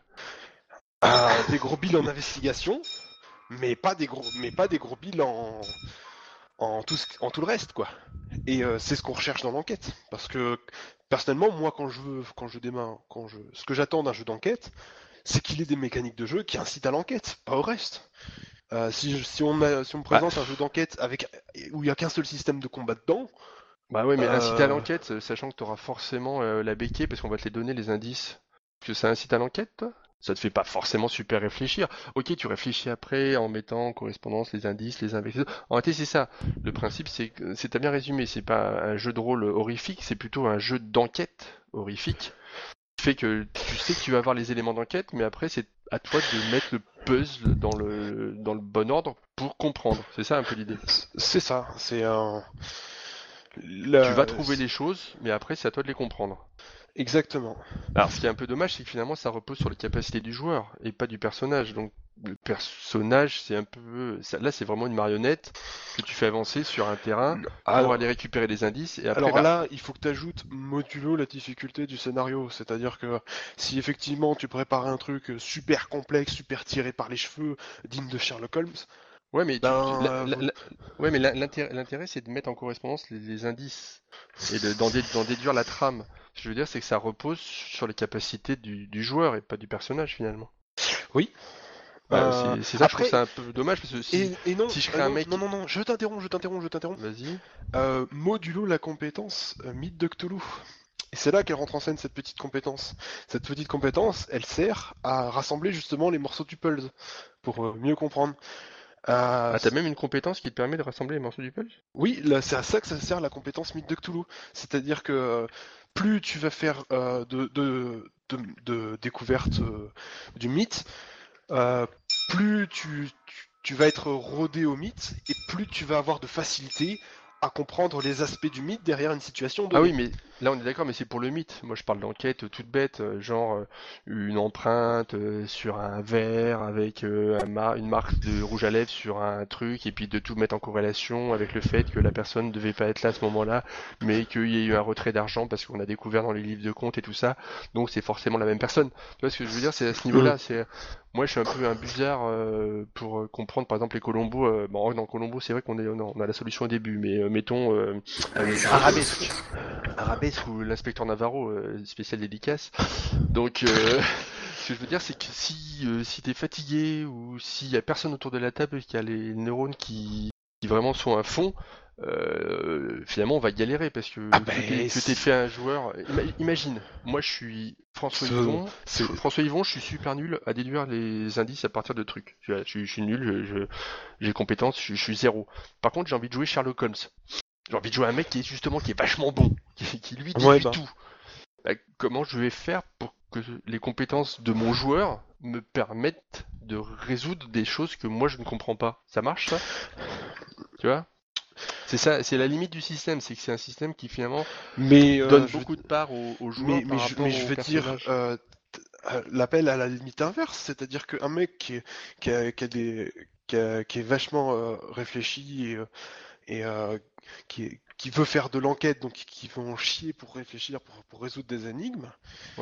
Speaker 5: Des gros billes en investigation, mais pas des gros billes en tout le reste, quoi. Et c'est ce qu'on recherche dans l'enquête, parce que personnellement, moi, ce que j'attends d'un jeu d'enquête, c'est qu'il ait des mécaniques de jeu qui incitent à l'enquête, pas au reste. Si on me présente un jeu d'enquête où il y a qu'un seul système de combat dedans.
Speaker 4: Bah ouais, mais inciter à l'enquête, sachant que tu auras forcément la béquille parce qu'on va te les donner les indices. Parce que ça incite à l'enquête, toi? Ça te fait pas forcément super réfléchir. Ok, tu réfléchis après en mettant en correspondance les indices, les uns avec les autres. En réalité, c'est ça. Le principe, t'as bien résumé. C'est pas un jeu de rôle horrifique, c'est plutôt un jeu d'enquête horrifique. Qui fait que tu sais que tu vas avoir les éléments d'enquête, mais après, c'est à toi de mettre le puzzle dans le bon ordre pour comprendre. C'est ça un peu l'idée.
Speaker 5: C'est ça. C'est un.
Speaker 4: Tu vas trouver les choses, mais après, c'est à toi de les comprendre.
Speaker 5: Exactement.
Speaker 4: Alors, ce qui est un peu dommage, c'est que finalement, ça repose sur les capacités du joueur et pas du personnage. Donc, le personnage, c'est un peu... Là, c'est vraiment une marionnette que tu fais avancer sur un terrain pour aller récupérer des indices. Et après,
Speaker 5: alors là, il faut que tu ajoutes modulo la difficulté du scénario. C'est-à-dire que si effectivement tu prépares un truc super complexe, super tiré par les cheveux, digne de Sherlock Holmes...
Speaker 4: Ouais, mais l'intérêt, c'est de mettre en correspondance les indices et d'en déduire la trame. Ce que je veux dire, c'est que ça repose sur les capacités du joueur et pas du personnage, finalement.
Speaker 5: Oui.
Speaker 4: C'est ça, après, je trouve ça un peu dommage, parce que si je crée un mec...
Speaker 5: Non, je t'interromps.
Speaker 4: Vas-y.
Speaker 5: Modulo la compétence Mythe de Cthulhu. Et c'est là qu'elle rentre en scène, cette petite compétence. Cette petite compétence, elle sert à rassembler justement les morceaux du puzzle, pour mieux comprendre.
Speaker 4: T'as même une compétence qui te permet de rassembler les morceaux du puzzle ?
Speaker 5: Oui, là, c'est à ça que ça sert la compétence Mythe de Cthulhu. C'est-à-dire que plus tu vas faire de découverte du mythe, plus tu vas être rodé au mythe, et plus tu vas avoir de facilité à comprendre les aspects du mythe derrière une situation donnée.
Speaker 4: Ah oui, mais là on est d'accord, mais c'est pour le mythe. Moi je parle d'enquête toute bête, genre une empreinte sur un verre avec une marque de rouge à lèvres sur un truc, et puis de tout mettre en corrélation avec le fait que la personne ne devait pas être là à ce moment-là, mais qu'il y ait eu un retrait d'argent parce qu'on a découvert dans les livres de compte et tout ça, donc c'est forcément la même personne. Tu vois ce que je veux dire, c'est à ce niveau-là, moi je suis un peu un bizarre pour comprendre par exemple les Colombo. Bon, dans Colombo c'est vrai on a la solution au début, mais mettons Arabesque ou l'inspecteur Navarro, spécial dédicace. Donc ce que je veux dire c'est que si t'es fatigué ou s'il y a personne autour de la table qui a les neurones qui vraiment sont à fond, finalement on va galérer parce que t'es fait un joueur. Imagine, moi je suis François Yvon, je suis super nul à déduire les indices à partir de trucs. Je suis nul, j'ai compétence, je suis zéro. Par contre j'ai envie de jouer Sherlock Holmes. J'ai envie de jouer un mec qui est vachement bon, qui lui déduit tout. Comment je vais faire pour que les compétences de mon joueur me permettent de résoudre des choses que moi je ne comprends pas? Ça marche ça? Tu vois? C'est ça, c'est la limite du système, c'est que c'est un système qui finalement donne beaucoup de part aux joueurs par rapport aux personnages.
Speaker 5: L'appel à la limite inverse, c'est-à-dire qu'un mec qui est vachement réfléchi et qui veut faire de l'enquête, donc qui veut en chier pour réfléchir, pour résoudre des énigmes,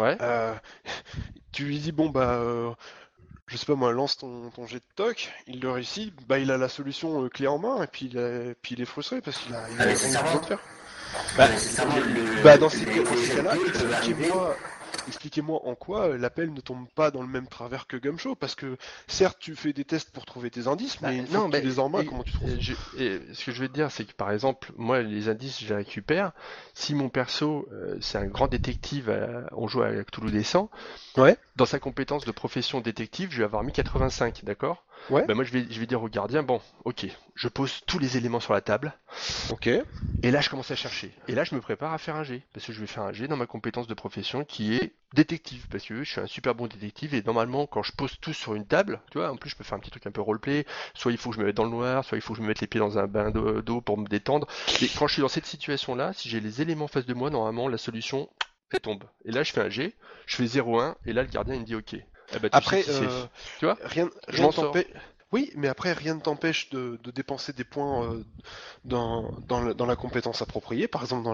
Speaker 5: tu lui dis je sais pas moi, lance ton jet de toc, il le réussit, il a la solution clé en main, et puis il est frustré parce qu'il a rien besoin de faire. Dans ces cas-là, expliquez-moi en quoi l'appel ne tombe pas dans le même travers que Gumshoe, parce que certes tu fais des tests pour trouver tes indices, mais une fois que tu les as en main, comment tu trouves
Speaker 4: ce que je veux te dire, c'est que par exemple, moi les indices je les récupère. Si mon perso c'est un grand détective, on joue à Cthulhu Descent, dans sa compétence de profession détective, je vais avoir mis 85, d'accord ? Moi je vais dire au gardien, bon, ok, je pose tous les éléments sur la table.
Speaker 5: Ok.
Speaker 4: Et là je commence à chercher. Et là je me prépare à faire un jet, parce que je vais faire un jet dans ma compétence de profession qui est détective, parce que je suis un super bon détective, et normalement quand je pose tout sur une table, tu vois, en plus je peux faire un petit truc un peu roleplay, soit il faut que je me mette dans le noir, soit il faut que je me mette les pieds dans un bain d'eau pour me détendre. Et quand je suis dans cette situation-là, si j'ai les éléments en face de moi, normalement la solution elle tombe. Et là je fais un jet, je fais 0-1, et là le gardien il me dit ok.
Speaker 5: Après,
Speaker 4: tu vois,
Speaker 5: rien t'empêche. Oui, mais après rien ne t'empêche de dépenser des points dans la compétence appropriée. Par exemple,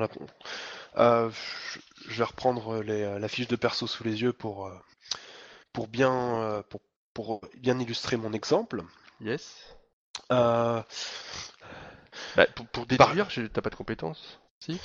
Speaker 5: je vais reprendre la fiche de perso sous les yeux pour bien illustrer mon exemple.
Speaker 4: Yes. Bah, pour déduire, t'as pas de compétences? Si?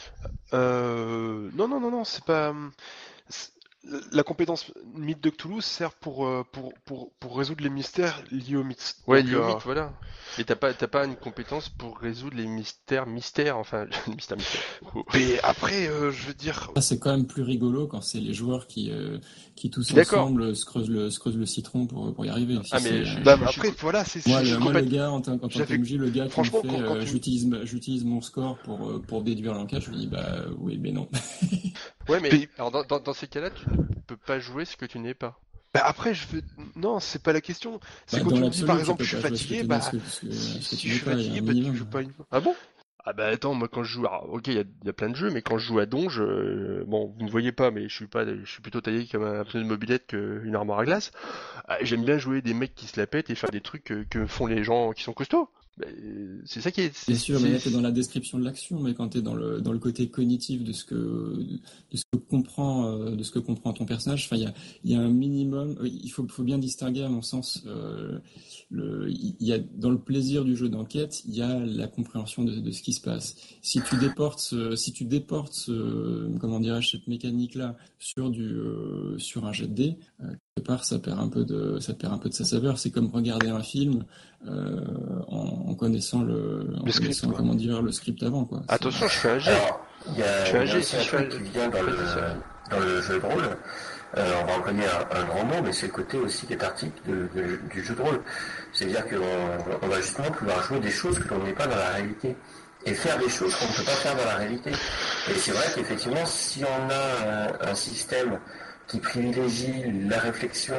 Speaker 5: Non, c'est pas. La compétence mythe de Cthulhu sert pour résoudre les mystères liés au mythe.
Speaker 4: Ouais,
Speaker 5: Donc,
Speaker 4: lié au mythe, voilà. Mais t'as pas une compétence pour résoudre les mystères, enfin, mystère. Oh.
Speaker 5: Mais après, je veux dire.
Speaker 7: Ça, c'est quand même plus rigolo quand c'est les joueurs qui tous
Speaker 4: D'accord.
Speaker 7: ensemble se creusent le citron pour y arriver. Si
Speaker 4: mais
Speaker 5: Après, voilà, c'est.
Speaker 7: moi, le gars, en tant qu'MJ, le gars qui me
Speaker 5: Franchement,
Speaker 7: fait
Speaker 5: quand
Speaker 7: j'utilise mon score pour déduire l'enquête, je lui dis bah oui, mais non.
Speaker 4: Ouais, mais
Speaker 5: Mais-
Speaker 4: alors dans ces cas-là, tu ne peux pas jouer ce que tu n'es pas.
Speaker 5: Bah après, non, c'est pas la question. C'est
Speaker 7: Bah,
Speaker 5: quand
Speaker 7: dans
Speaker 5: tu me dis
Speaker 7: l'absolu,
Speaker 5: par
Speaker 7: tu
Speaker 5: exemple,
Speaker 7: peux
Speaker 5: je suis
Speaker 7: pas jouer ce que
Speaker 5: fatigué,
Speaker 7: tu
Speaker 5: bah.
Speaker 7: dis, ce que
Speaker 5: Si
Speaker 7: tu
Speaker 5: je suis
Speaker 7: veux pas, il y a
Speaker 5: fatigué,
Speaker 7: un
Speaker 5: bah tu
Speaker 7: minimum.
Speaker 5: joues pas une.
Speaker 4: Ah bon? Ah bah attends, moi quand je joue, alors, ok, il y a plein de jeux, mais quand je joue à Donge, bon, vous ne voyez pas, mais je suis plutôt taillé comme un pneu de mobilette qu'une armoire à glace. J'aime bien jouer des mecs qui se la pètent et faire des trucs que font les gens qui sont costauds. Bah, c'est ça qui est.
Speaker 7: Bien sûr, mais là, t'es dans la description de l'action, mais quand t'es dans le côté cognitif de ce que comprend ton personnage, enfin, il y a un minimum, il faut bien distinguer, à mon sens, il y a, dans le plaisir du jeu d'enquête, il y a la compréhension de ce qui se passe. Si tu déportes comment dirais-je, cette mécanique-là sur un jet de dés, quelque part, ça perd un peu de sa saveur. C'est comme regarder un film, en connaissant comment dire, le script avant, quoi.
Speaker 4: Attention, je fais un jet.
Speaker 6: Alors, il y a aussi un
Speaker 4: si je fais
Speaker 6: truc qui vient dans le jeu de rôle. On va employer un grand mot, mais c'est le côté aussi cathartique du jeu de rôle. C'est-à-dire qu'on va justement pouvoir jouer des choses que l'on n'est pas dans la réalité. Et faire des choses qu'on ne peut pas faire dans la réalité. Et c'est vrai qu'effectivement, si on a un système qui privilégie la réflexion,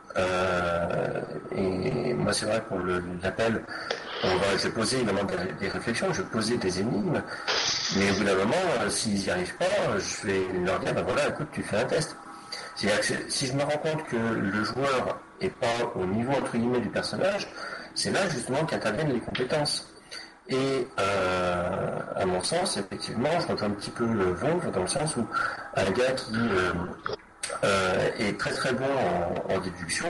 Speaker 6: et moi c'est vrai pour l'appel, je vais poser évidemment des réflexions, je vais poser des énigmes, mais au bout d'un moment, s'ils n'y arrivent pas, je vais leur dire, ben voilà, écoute, tu fais un test. C'est-à-dire que si je me rends compte que le joueur n'est pas au niveau entre guillemets du personnage, c'est là justement qu'interviennent les compétences. Et à mon sens, effectivement, je rejoins un petit peu le vôtre dans le sens où un gars qui est très très bon en déduction,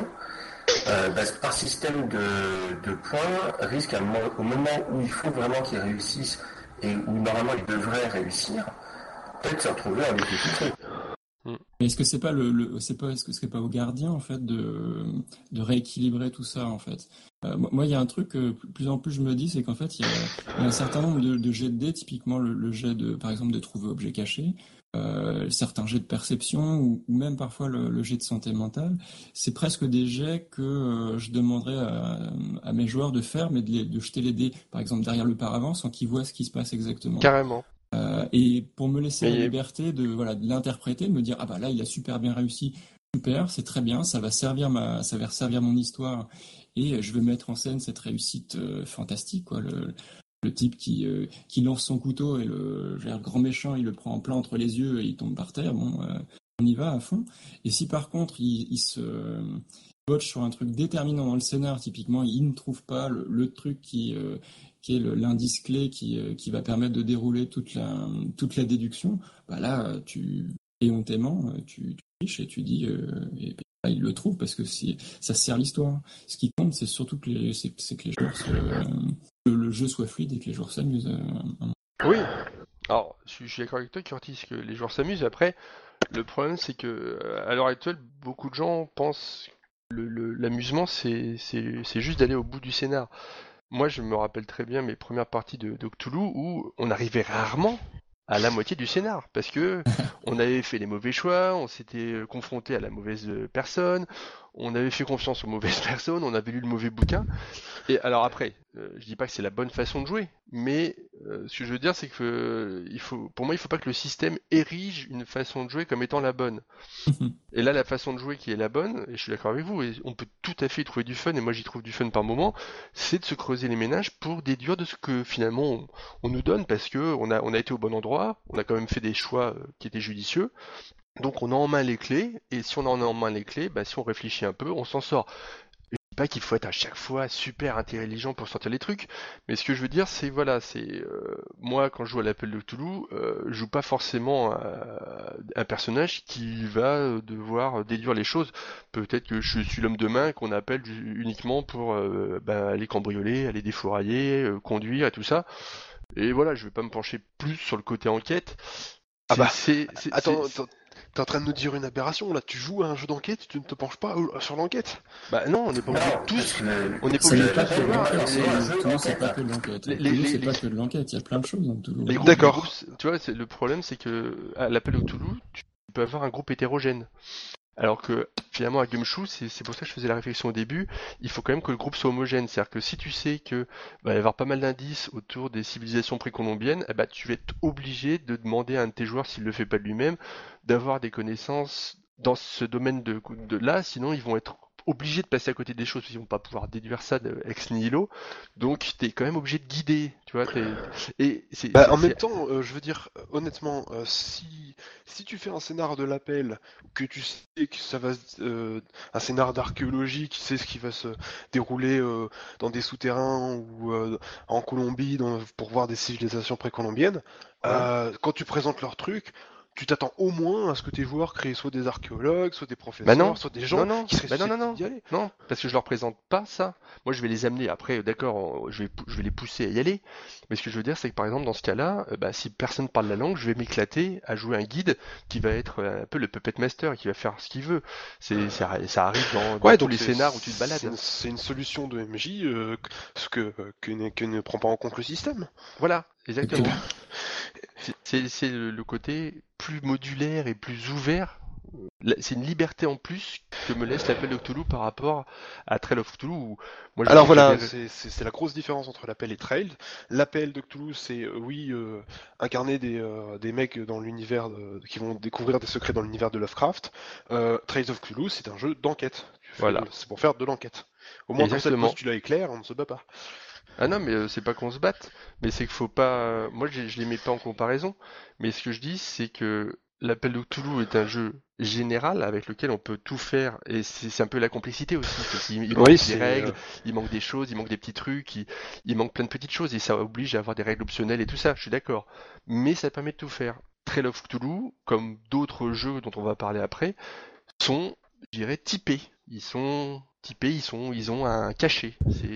Speaker 6: par système de points, risque au moment où il faut vraiment qu'il réussisse et où normalement il devrait réussir, peut-être se retrouver en difficulté.
Speaker 7: Mais est-ce que c'est pas est-ce que ce serait pas au gardien en fait de rééquilibrer tout ça en fait? Moi, il y a un truc que plus en plus je me dis, c'est qu'en fait il y a un certain nombre de jets de dés, typiquement le jet par exemple de trouver objet caché, certains jets de perception ou même parfois le jet de santé mentale, c'est presque des jets que je demanderais à mes joueurs de faire, mais de jeter les dés par exemple derrière le paravent sans qu'ils voient ce qui se passe exactement.
Speaker 4: Carrément.
Speaker 7: Et pour me laisser la liberté de l'interpréter, de me dire ah bah là il a super bien réussi, super, c'est très bien, ça va servir mon histoire et je vais mettre en scène cette réussite fantastique, quoi. Le type qui lance son couteau et le grand méchant il le prend en plein entre les yeux et il tombe par terre. Bon, on y va à fond. Et si par contre il se botche sur un truc déterminant dans le scénar, typiquement il ne trouve pas le truc qui est l'indice clé qui va permettre de dérouler toute la déduction, bah là, éhontément, tu triches et tu dis, et bah, il le trouve parce que ça sert l'histoire. Ce qui compte, c'est surtout que les joueurs le jeu soit fluide et que les joueurs s'amusent.
Speaker 4: Oui. Alors, je suis d'accord avec toi, Curtis, que les joueurs s'amusent. Après, le problème, c'est que à l'heure actuelle, beaucoup de gens pensent que l'amusement, c'est juste d'aller au bout du scénar. Moi, je me rappelle très bien mes premières parties de Cthulhu où on arrivait rarement à la moitié du scénar parce que on avait fait les mauvais choix, on s'était confronté à la mauvaise personne, on avait fait confiance aux mauvaises personnes, on avait lu le mauvais bouquin. Et alors après, je dis pas que c'est la bonne façon de jouer, mais ce que je veux dire, c'est que pour moi, il faut pas que le système érige une façon de jouer comme étant la bonne. Et là, la façon de jouer qui est la bonne, et je suis d'accord avec vous, et on peut tout à fait y trouver du fun, et moi j'y trouve du fun par moment, c'est de se creuser les méninges pour déduire de ce que finalement on nous donne, parce que on a été au bon endroit, on a quand même fait des choix qui étaient judicieux. Donc on a en main les clés, et si on en a en main les clés, bah, si on réfléchit un peu, on s'en sort. Je dis pas qu'il faut être à chaque fois super intelligent pour sortir les trucs, mais ce que je veux dire, c'est voilà, moi quand je joue à l'appel de Cthulhu, je joue pas forcément un personnage qui va devoir déduire les choses. Peut-être que je suis l'homme de main qu'on appelle uniquement pour aller cambrioler, aller défourailler, conduire et tout ça. Et voilà, je vais pas me pencher plus sur le côté enquête.
Speaker 5: Attends, t'es en train de nous dire une aberration là. Tu joues à un jeu d'enquête, tu ne te penches pas sur l'enquête.
Speaker 4: Bah non, on n'est pas obligé de tous. On n'est pas
Speaker 7: C'est
Speaker 4: obligé de
Speaker 7: pas
Speaker 4: tous
Speaker 7: que de
Speaker 4: vouloir.
Speaker 7: l'enquête. Toulouse, c'est pas que de l'enquête. Toulouse, c'est pas que de l'enquête. Il y a plein de choses dans Toulouse.
Speaker 5: D'accord.
Speaker 4: Tu vois, le problème, c'est que à l'appel au Toulouse, tu peux avoir un groupe hétérogène. Alors que finalement à Gumshoe, c'est pour ça que je faisais la réflexion au début, il faut quand même que le groupe soit homogène. C'est-à-dire que si tu sais que va y avoir pas mal d'indices autour des civilisations précolombiennes, eh ben, tu vas être obligé de demander à un de tes joueurs, s'il le fait pas de lui-même, d'avoir des connaissances dans ce domaine de là, sinon ils vont être obligés de passer à côté des choses, parce qu'ils vont pas pouvoir déduire ça ex nihilo. Donc t'es quand même obligé de guider, tu vois.
Speaker 5: En même temps, je veux dire, honnêtement, si tu fais un scénar de l'appel, que tu sais que ça va, un scénar d'archéologie, qui sait ce qui va se dérouler dans des souterrains ou en Colombie pour voir des civilisations précolombiennes, quand tu présentes leur truc, tu t'attends au moins à ce que tes joueurs créent soit des archéologues, soit des professeurs, soit des gens qui seraient susceptibles d'y aller.
Speaker 4: Non, parce que je leur présente pas ça. Moi, je vais les amener. Après, d'accord, je vais les pousser à y aller. Mais ce que je veux dire, c'est que par exemple, dans ce cas-là, si personne parle la langue, je vais m'éclater à jouer un guide qui va être un peu le puppet master, qui va faire ce qu'il veut. Ça arrive dans tous les scénars où tu te balades.
Speaker 5: C'est une solution de MJ que ne prend pas en compte le système.
Speaker 4: Voilà, exactement. C'est le côté plus modulaire et plus ouvert. C'est une liberté en plus que me laisse l'appel de Cthulhu par rapport à Trail of Cthulhu. Où moi,
Speaker 5: alors voilà, c'est la grosse différence entre l'appel et Trail. L'appel de Cthulhu, c'est incarner des mecs dans l'univers qui vont découvrir des secrets dans l'univers de Lovecraft. Trails of Cthulhu, c'est un jeu d'enquête.
Speaker 4: Voilà.
Speaker 5: C'est pour faire de l'enquête. Au moins, dans cette postulat est clair, on ne se bat pas.
Speaker 4: Ah non, mais c'est pas qu'on se batte, mais c'est qu'il faut pas. Moi, je les mets pas en comparaison, mais ce que je dis, c'est que l'appel de Cthulhu est un jeu général avec lequel on peut tout faire, et c'est un peu la complexité aussi. Il manque des règles, il manque des choses, il manque des petits trucs, il manque plein de petites choses, et ça oblige à avoir des règles optionnelles et tout ça, je suis d'accord. Mais ça permet de tout faire. Trail of Cthulhu, comme d'autres jeux dont on va parler après, sont, je dirais, typés. Ils ont un cachet.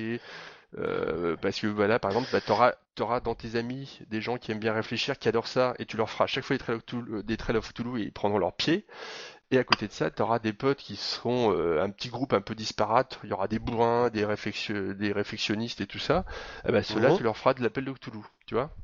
Speaker 4: Parce que voilà, par exemple, t'auras dans tes amis des gens qui aiment bien réfléchir, qui adorent ça, et tu leur feras à chaque fois des Trail of Cthulhu et ils prendront leurs pieds. Et à côté de ça, t'auras des potes qui seront un petit groupe un peu disparate. Il y aura des bourrins, des réflexionnistes et tout ça. Et ben ceux-là, tu leur feras de l'appel de Cthulhu, tu vois.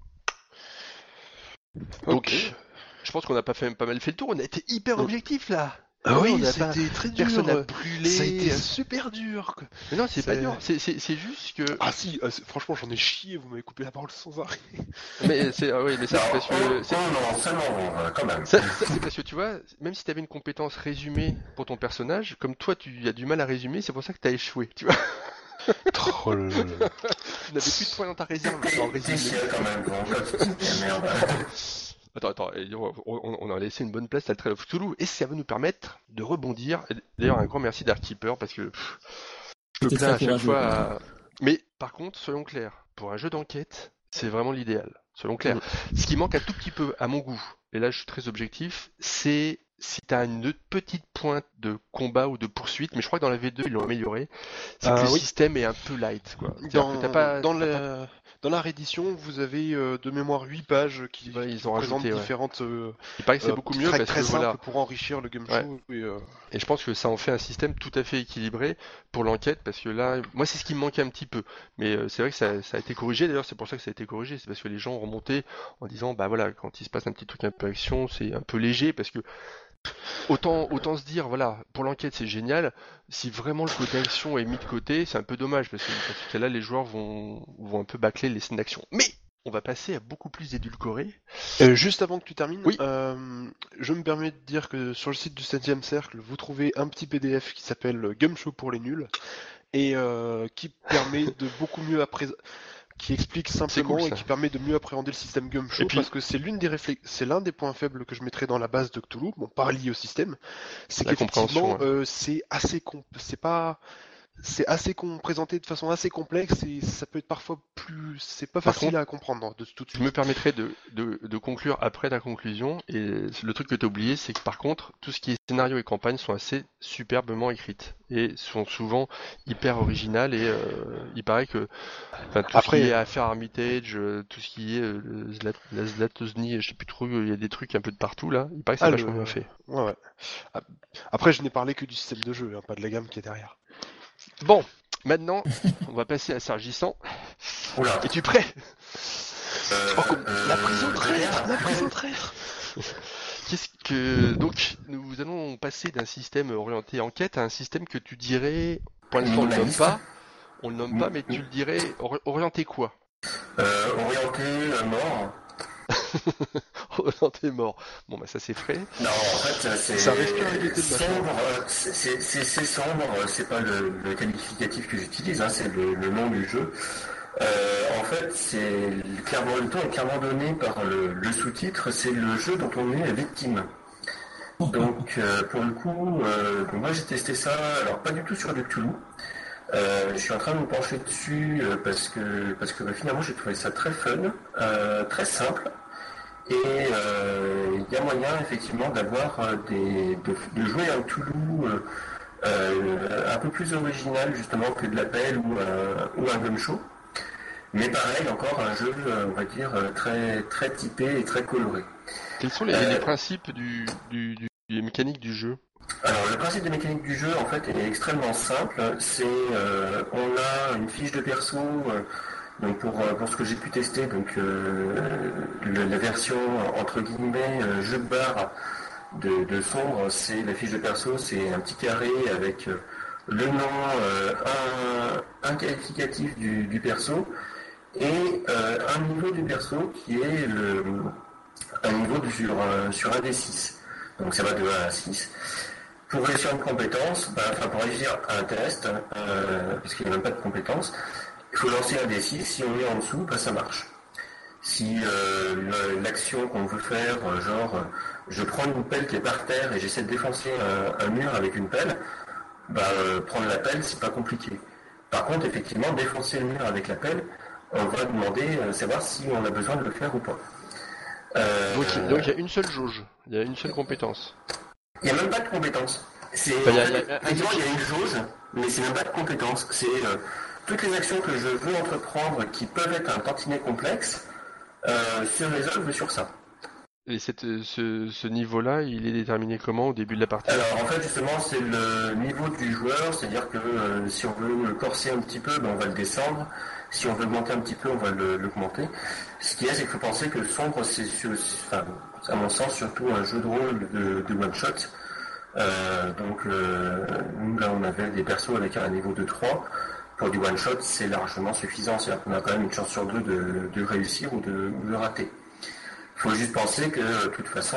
Speaker 4: Donc, je pense qu'on a pas mal fait le tour. On a été hyper objectif là.
Speaker 5: Ah oui, c'était très dur.
Speaker 4: Personne n'a brûlé.
Speaker 5: Ça a été super dur.
Speaker 4: Mais non, c'est pas dur. C'est juste que.
Speaker 5: Ah si, franchement, j'en ai chié. Vous m'avez coupé la parole sans arrêt.
Speaker 4: Mais c'est parce que.
Speaker 6: Non, quand même.
Speaker 4: Ça, c'est parce que tu vois, même si t'avais une compétence résumée pour ton personnage, comme toi, tu as du mal à résumer, c'est pour ça que t'as échoué, tu vois.
Speaker 5: Oh là là.
Speaker 4: Tu n'avais plus de points dans ta réserve.
Speaker 6: Quand même. Merde.
Speaker 4: Attends, on a laissé une bonne place à Trail of Cthulhu et ça va nous permettre de rebondir. D'ailleurs, un grand merci Dark Keeper parce que je me plains à chaque fois. Mais par contre, soyons clairs, pour un jeu d'enquête, c'est vraiment l'idéal. Soyons clairs. Ce qui manque un tout petit peu, à mon goût, et là je suis très objectif, c'est si t'as une petite pointe de combat ou de poursuite, mais je crois que dans la V2 ils l'ont amélioré, c'est que le système est un peu light, quoi.
Speaker 5: Dans la réédition, vous avez de mémoire 8 pages qui présentent différentes
Speaker 4: il paraît que c'est beaucoup mieux parce
Speaker 5: très
Speaker 4: que
Speaker 5: simple pour enrichir le Gumshoe.
Speaker 4: Et je pense que ça en fait un système tout à fait équilibré pour l'enquête parce que là, moi c'est ce qui me manquait un petit peu. Mais c'est vrai que ça a été corrigé, d'ailleurs c'est pour ça que ça a été corrigé, c'est parce que les gens ont remonté en disant bah voilà, quand il se passe un petit truc un peu action, c'est un peu léger parce que autant se dire voilà, pour l'enquête c'est génial, si vraiment le côté action est mis de côté, c'est un peu dommage parce que dans ce cas-là les joueurs vont un peu bâcler les scènes d'action. Mais on va passer à beaucoup plus édulcoré.
Speaker 5: Juste avant que tu termines,
Speaker 4: oui.
Speaker 5: Je me permets de dire que sur le site du 7ème Cercle, vous trouvez un petit PDF qui s'appelle Gumshoe pour les nuls et qui permet de beaucoup mieux qui explique simplement et qui permet de mieux appréhender le système Gumshoe parce que c'est l'un des points faibles que je mettrais dans la base de Cthulhu, bon pas lié au système, c'est qu'effectivement c'est assez c'est pas c'est assez présenté de façon assez complexe et ça peut être parfois c'est pas
Speaker 4: Par
Speaker 5: facile
Speaker 4: contre,
Speaker 5: à comprendre de tout de
Speaker 4: Je me
Speaker 5: suite.
Speaker 4: permettrais de conclure après ta conclusion, et le truc que tu as oublié, c'est que par contre, tout ce qui est scénario et campagne sont assez superbement écrites, et sont souvent hyper originales, et il paraît que tout ce qui est
Speaker 5: Après,
Speaker 4: affaire Armitage, tout ce qui est la Zlatosny, je sais plus trop, il y a des trucs un peu de partout là, il paraît que c'est vachement bien fait.
Speaker 5: ouais, ouais. Après, je n'ai parlé que du système de jeu, hein, pas de la gamme qui est derrière.
Speaker 4: Bon, maintenant, on va passer à Sargissant.
Speaker 6: Oula.
Speaker 4: Es-tu prêt?
Speaker 5: La prison traître.
Speaker 4: Qu'est-ce que donc nous allons passer d'un système orienté enquête à un système que tu dirais, pour l'instant on le nomme pas, mais tu le dirais orienté quoi?
Speaker 6: Orienté mort.
Speaker 4: Orienté mort. Bon bah ça c'est frais.
Speaker 6: Non, en fait, c'est
Speaker 5: Ça arrive plus à répéter de
Speaker 6: sombre. C'est sombre. C'est pas le qualificatif que j'utilise, hein, c'est le nom du jeu. En fait, le ton est clairement donné par le sous-titre. C'est le jeu dont on est victime. Donc, pour le coup, moi j'ai testé ça. Alors pas du tout sur du Cthulhu. Je suis en train de me pencher dessus parce que finalement j'ai trouvé ça très fun, très simple. Et il y a moyen effectivement d'avoir de jouer un Cthulhu un peu plus original justement que de l'appel ou un gumshow. Mais pareil, encore un jeu, on va dire, très, très typé et très coloré.
Speaker 4: Quels sont les principes des mécaniques du jeu?
Speaker 6: Alors le principe des mécaniques du jeu en fait est extrêmement simple. C'est on a une fiche de perso. Donc pour ce que j'ai pu tester, donc la version entre guillemets jeu de bar de Sombre, c'est la fiche de perso, c'est un petit carré avec le nom, un qualificatif du perso et un niveau du perso qui est un niveau sur un des 6. Donc ça va de 1 à 6. Pour réussir une compétence, pour réussir un test, puisqu'il n'y a même pas de compétence, il faut lancer un D6, si on est en dessous, ça marche. Si l'action qu'on veut faire, genre je prends une pelle qui est par terre et j'essaie de défoncer un mur avec une pelle, prendre la pelle, c'est pas compliqué. Par contre, effectivement, défoncer le mur avec la pelle, on va demander savoir si on a besoin de le faire ou pas.
Speaker 4: Donc il y a une seule jauge, il y a une seule compétence.
Speaker 6: Il n'y a même pas de compétence.
Speaker 4: Il y a
Speaker 6: une jauge, mais c'est même pas de compétence. C'est toutes les actions que je veux entreprendre qui peuvent être un tantinet complexe se résolvent sur ça.
Speaker 4: Et ce niveau-là, il est déterminé comment au début de la partie?
Speaker 6: Alors en fait justement c'est le niveau du joueur, c'est-à-dire que si on veut le corser un petit peu, on va le descendre. Si on veut augmenter un petit peu, on va l'augmenter. Ce qu'il y a, c'est qu'il faut penser que Sombre, c'est à mon sens surtout un jeu de rôle de one-shot. Nous là on avait des persos avec un niveau de 3. Pour du one-shot, c'est largement suffisant. C'est-à-dire qu'on a quand même une chance sur 2 de réussir ou de rater. Il faut juste penser que, de toute façon,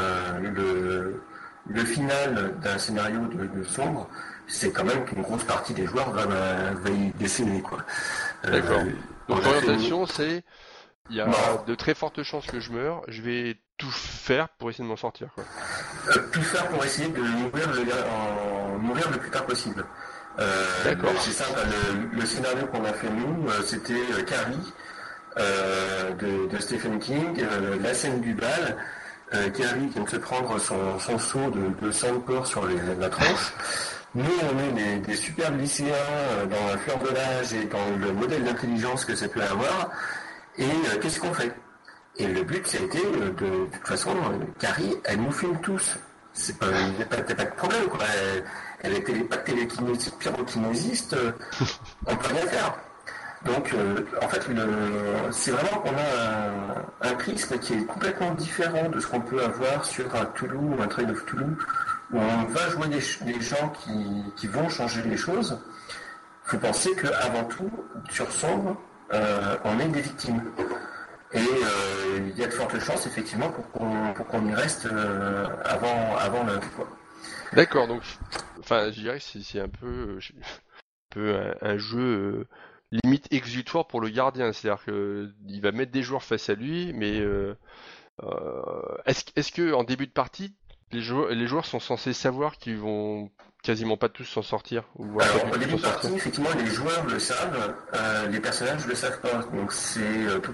Speaker 6: le final d'un scénario de Sombre, c'est quand même qu'une grosse partie des joueurs va y décéder, quoi.
Speaker 4: D'accord. Donc l'orientation, c'est il y a de très fortes chances que je meure, je vais tout faire pour essayer de m'en sortir, quoi.
Speaker 6: Tout faire pour essayer de mourir le plus tard possible.
Speaker 4: D'accord.
Speaker 6: C'est simple, le scénario qu'on a fait nous, c'était Carrie de Stephen King, la scène du bal, Carrie qui vient de se prendre son seau de sang de porc sur la tronche. Nous, on est des superbes lycéens dans la fleur de l'âge et dans le modèle d'intelligence que ça peut avoir. Et qu'est-ce qu'on fait? Et le but, ça a été, de toute façon, Carrie, elle nous filme tous. Il n'y a pas de problème, quoi. Elle est télépathe, télékinésiste, pyrokinésiste, on peut rien faire. Donc, en fait, c'est vraiment qu'on a un prisme qui est complètement différent de ce qu'on peut avoir sur un Cthulhu ou un Trail of Cthulhu, où on va jouer des gens qui vont changer les choses. Il faut penser qu'avant tout, sur Sombre, on est des victimes. Et il y a de fortes chances, effectivement, pour qu'on y reste avant l'heure, quoi.
Speaker 4: D'accord, donc, je dirais que c'est un peu un jeu limite exutoire pour le gardien, c'est-à-dire qu'il va mettre des joueurs face à lui, mais est-ce que en début de partie, les joueurs sont censés savoir qu'ils vont quasiment pas tous s'en sortir. Ou
Speaker 6: Alors, au début de partie, effectivement, les joueurs le savent, les personnages le savent pas. Donc, c'est tout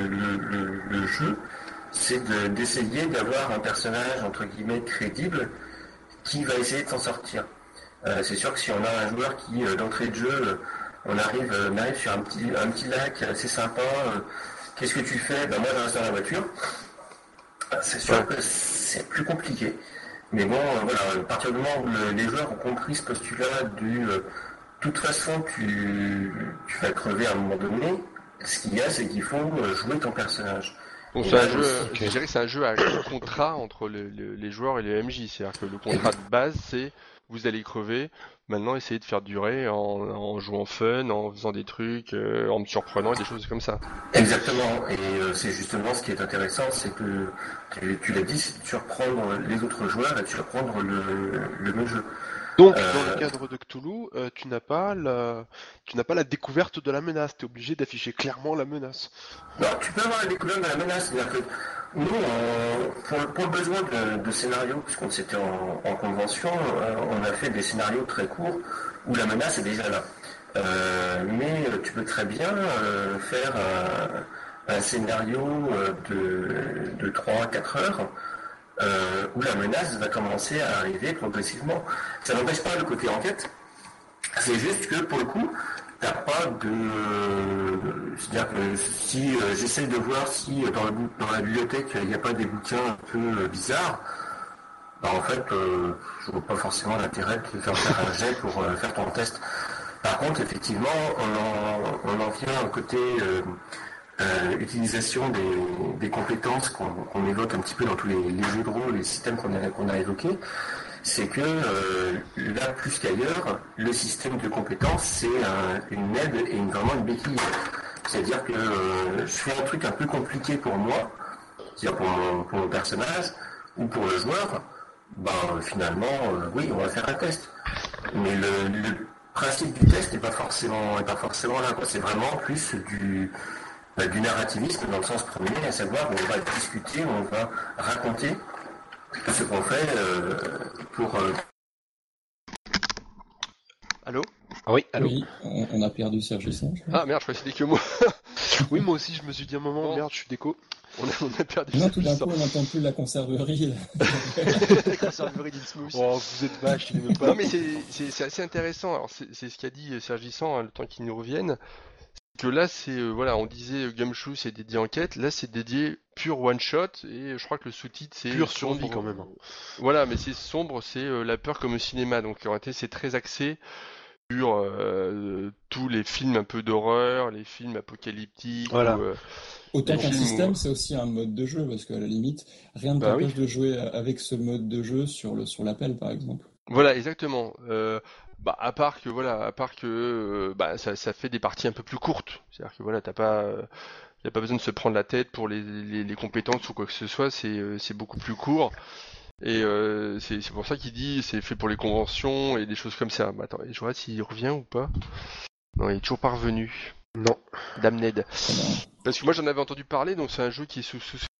Speaker 6: le jeu, c'est d'essayer d'avoir un personnage, entre guillemets, crédible, qui va essayer de s'en sortir. C'est sûr que si on a un joueur qui, d'entrée de jeu, on arrive sur un petit lac assez sympa, qu'est-ce que tu fais? Ben, moi, je reste dans la voiture. C'est sûr que c'est plus compliqué. Mais bon, voilà, à partir du moment où les joueurs ont compris ce postulat de toute façon, tu vas crever à un moment donné, ce qu'il y a, c'est qu'il faut jouer ton personnage.
Speaker 4: Donc c'est un jeu, je dirais que c'est un jeu à contrat entre les joueurs et les MJ. C'est-à-dire que le contrat de base, c'est vous allez crever, maintenant essayez de faire durer en jouant fun, en faisant des trucs, en me surprenant et des choses comme ça.
Speaker 6: Exactement, et c'est justement ce qui est intéressant, c'est que tu l'as dit, c'est de surprendre les autres joueurs et de surprendre le même jeu.
Speaker 5: Donc, dans le cadre de Cthulhu, tu n'as pas la découverte de la menace. Tu es obligé d'afficher clairement la menace.
Speaker 6: Alors, tu peux avoir la découverte de la menace, c'est-à-dire que nous, pour le besoin de scénarios, puisqu'on s'était en convention, on a fait des scénarios très courts où la menace est déjà là. Mais tu peux très bien faire un scénario de 3-4 heures où la menace va commencer à arriver progressivement. Ça n'empêche pas le côté enquête, c'est juste que pour le coup, t'as pas de... C'est-à-dire que si j'essaie de voir si dans la bibliothèque il n'y a pas des bouquins un peu bizarres, bah en fait, je vois pas forcément l'intérêt de faire un jet pour faire ton test. Par contre, effectivement, on en vient au côté utilisation des compétences qu'on évoque un petit peu dans tous les jeux de rôle, les systèmes qu'on a évoqués. C'est que là, plus qu'ailleurs, le système de compétences, c'est une aide et vraiment une béquille. C'est-à-dire que je fais un truc un peu compliqué pour moi, c'est-à-dire pour mon personnage ou pour le joueur, ben finalement, oui, on va faire un test. Mais le principe du test n'est pas forcément là, quoi. C'est vraiment plus du narrativisme dans le sens premier, à savoir où on va discuter, où on va raconter ce qu'on fait pour...
Speaker 4: Allô?
Speaker 5: Oui, allô.
Speaker 7: Oui, on a perdu Serge Hisson.
Speaker 4: Ah merde, je crois que c'était que moi.
Speaker 5: Oui, moi aussi, je me suis dit un moment, merde, je suis déco.
Speaker 4: On a perdu.
Speaker 7: Non, tout d'un coup, on n'entend plus la conserverie.
Speaker 4: La conserverie d'Innsmouth.
Speaker 5: Oh, vous êtes vache, il est même pas...
Speaker 4: Non mais c'est assez intéressant. Alors c'est ce qu'a dit Serge Hisson, le temps qu'il nous revienne. Que là c'est voilà, on disait Gumshoe c'est dédié enquête, là c'est dédié pur one shot et je crois que le sous-titre c'est
Speaker 5: pure survie quand même.
Speaker 4: Voilà, mais c'est sombre, c'est la peur comme au cinéma, donc en réalité c'est très axé sur tous les films un peu d'horreur, les films apocalyptiques.
Speaker 5: Voilà.
Speaker 7: Autant qu'un système, c'est aussi un mode de jeu, parce qu'à la limite, rien ne t'empêche de jouer avec ce mode de jeu sur l'appel, par exemple.
Speaker 4: Voilà, exactement. À part que ça fait des parties un peu plus courtes. C'est-à-dire que voilà, y a pas besoin de se prendre la tête pour les compétences ou quoi que ce soit. C'est beaucoup plus court. Et c'est pour ça qu'il dit c'est fait pour les conventions et des choses comme ça. Bah, attends, je vois s'il revient ou pas. Non, il est toujours pas revenu.
Speaker 5: Non.
Speaker 4: Damned. Parce que moi j'en avais entendu parler, donc c'est un jeu qui est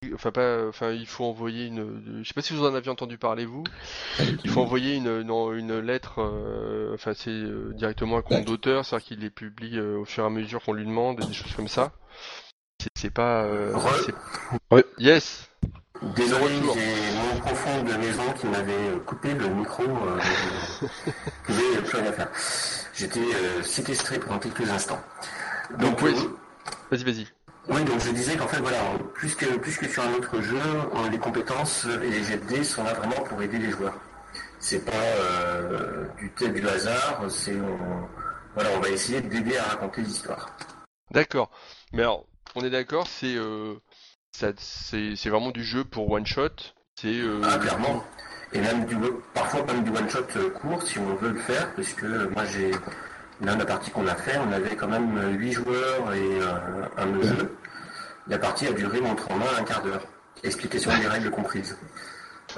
Speaker 4: il faut envoyer je sais pas si vous en aviez entendu parler vous. Il faut envoyer une lettre, c'est directement un compte d'auteur, c'est-à-dire qu'il les publie au fur et à mesure qu'on lui demande, des choses comme ça. C'est pas.
Speaker 5: Ouais.
Speaker 4: Yes.
Speaker 6: Désolé, j'ai mon profond de maison qui m'avait coupé le micro. Je pouvais plus rien faire. J'étais séquestré pendant quelques instants.
Speaker 4: Donc oui. Vas-y.
Speaker 6: Oui, donc je disais qu'en fait, voilà, plus que sur un autre jeu, les compétences et les jets de dés sont là vraiment pour aider les joueurs. C'est pas du hasard, on va essayer d'aider à raconter l'histoire.
Speaker 4: D'accord. Mais alors, on est d'accord, c'est vraiment du jeu pour one shot.
Speaker 6: Clairement. Et même parfois même du one shot court si on veut le faire, parce que moi là, la partie qu'on a fait, on avait quand même 8 joueurs et un jeu. La partie a duré montre en main un quart d'heure. Explication des règles comprises. Ah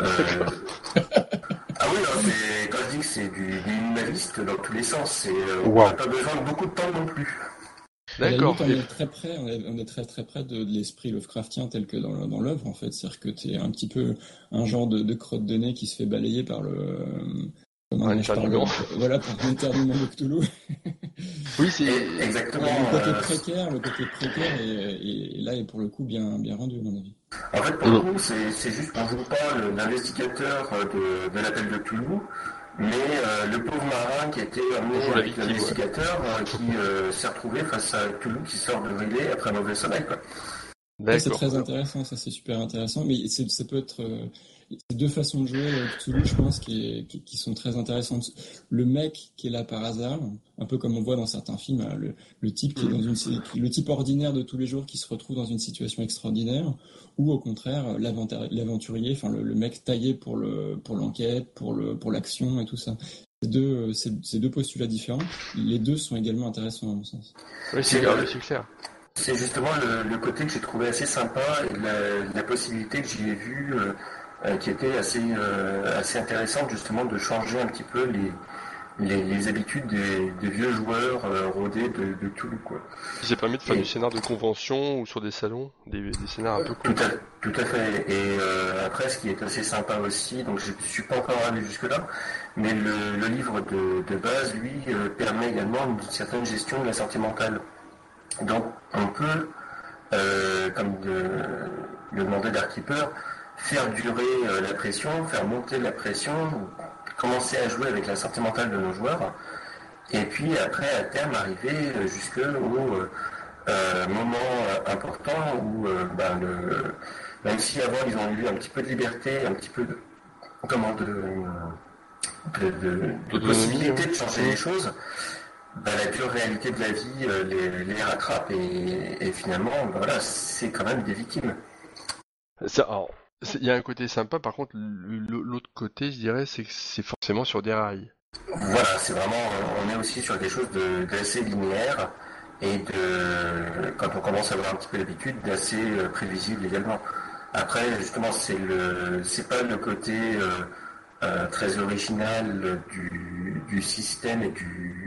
Speaker 6: oui, quand je dis que c'est du minimaliste dans tous les sens, on n'a pas besoin de beaucoup de temps non plus.
Speaker 4: D'accord.
Speaker 7: On est très près, on est très très près de l'esprit Lovecraftien tel que dans l'œuvre en fait, c'est-à-dire que t'es un petit peu un genre de crotte de nez qui se fait balayer par
Speaker 4: Un éternuement.
Speaker 7: Voilà, par l'éternuement de Cthulhu.
Speaker 4: Oui, c'est
Speaker 6: exactement.
Speaker 7: Le côté précaire est là et pour le coup bien rendu à mon avis.
Speaker 6: En fait, pour le coup, c'est juste qu'on joue pas l'investigateur de l'appel de Cthulhu, mais le pauvre marin qui était amené avec l'investigateur qui s'est retrouvé face à Cthulhu qui sort de Riley après un mauvais sommeil, quoi.
Speaker 7: Ça, c'est très intéressant, ça c'est super intéressant, mais ça peut être c'est deux façons de jouer Cthulhu, je pense, qui sont très intéressantes. Le mec qui est là par hasard, un peu comme on voit dans certains films, le type qui est le type ordinaire de tous les jours qui se retrouve dans une situation extraordinaire, ou au contraire l'aventurier, enfin le mec taillé pour l'enquête, pour l'action et tout ça. C'est deux postulats différents. Les deux sont également intéressants à mon sens.
Speaker 4: Oui, c'est clair.
Speaker 6: C'est justement le côté que j'ai trouvé assez sympa et la possibilité que j'y ai vue qui était assez intéressante justement de changer un petit peu les habitudes des vieux joueurs rodés de Cthulhu, quoi.
Speaker 4: Ça permet de faire du scénar de convention ou sur des salons, des scénars un peu courts.
Speaker 6: Tout à fait. Et après, ce qui est assez sympa aussi, donc je ne suis pas encore allé jusque-là, mais le livre de base, lui, permet également une certaine gestion de la santé mentale. Donc on peut, comme le demandait Dark Keeper, faire durer la pression, faire monter la pression, commencer à jouer avec la santé mentale de nos joueurs, et puis après à terme arriver jusqu'au moment important où même si avant ils ont eu un petit peu de liberté, un petit peu de possibilité de changer les choses, la dure réalité de la vie les rattrape et finalement voilà, c'est quand même des victimes.
Speaker 4: Il y a un côté sympa, par contre l'autre côté je dirais c'est que c'est forcément sur des rails.
Speaker 6: Voilà, c'est vraiment, on est aussi sur quelque chose d'assez linéaire et quand on commence à avoir un petit peu l'habitude, d'assez prévisible également. Après justement c'est pas le côté très original du système et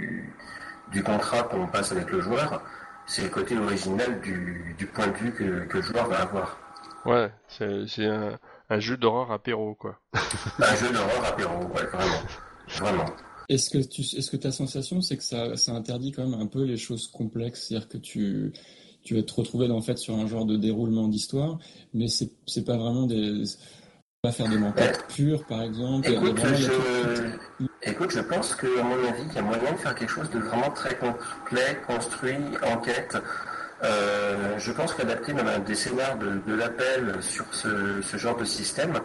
Speaker 6: du contrat qu'on passe avec le joueur, c'est le côté original du point de vue que le joueur va avoir.
Speaker 4: Ouais, c'est un jeu d'horreur apéro, quoi.
Speaker 6: Un jeu d'horreur apéro, ouais, vraiment.
Speaker 7: Est-ce que ta sensation, c'est que ça interdit quand même un peu les choses complexes, c'est-à-dire que tu vas te retrouver en fait sur un genre de déroulement d'histoire, mais c'est pas vraiment pas faire de l'enquête pure, par exemple.
Speaker 6: Écoute, je pense qu'à mon avis, il y a moyen de faire quelque chose de vraiment très complet, construit, enquête. Je pense qu'adapter même des scénars de l'appel sur ce genre de système,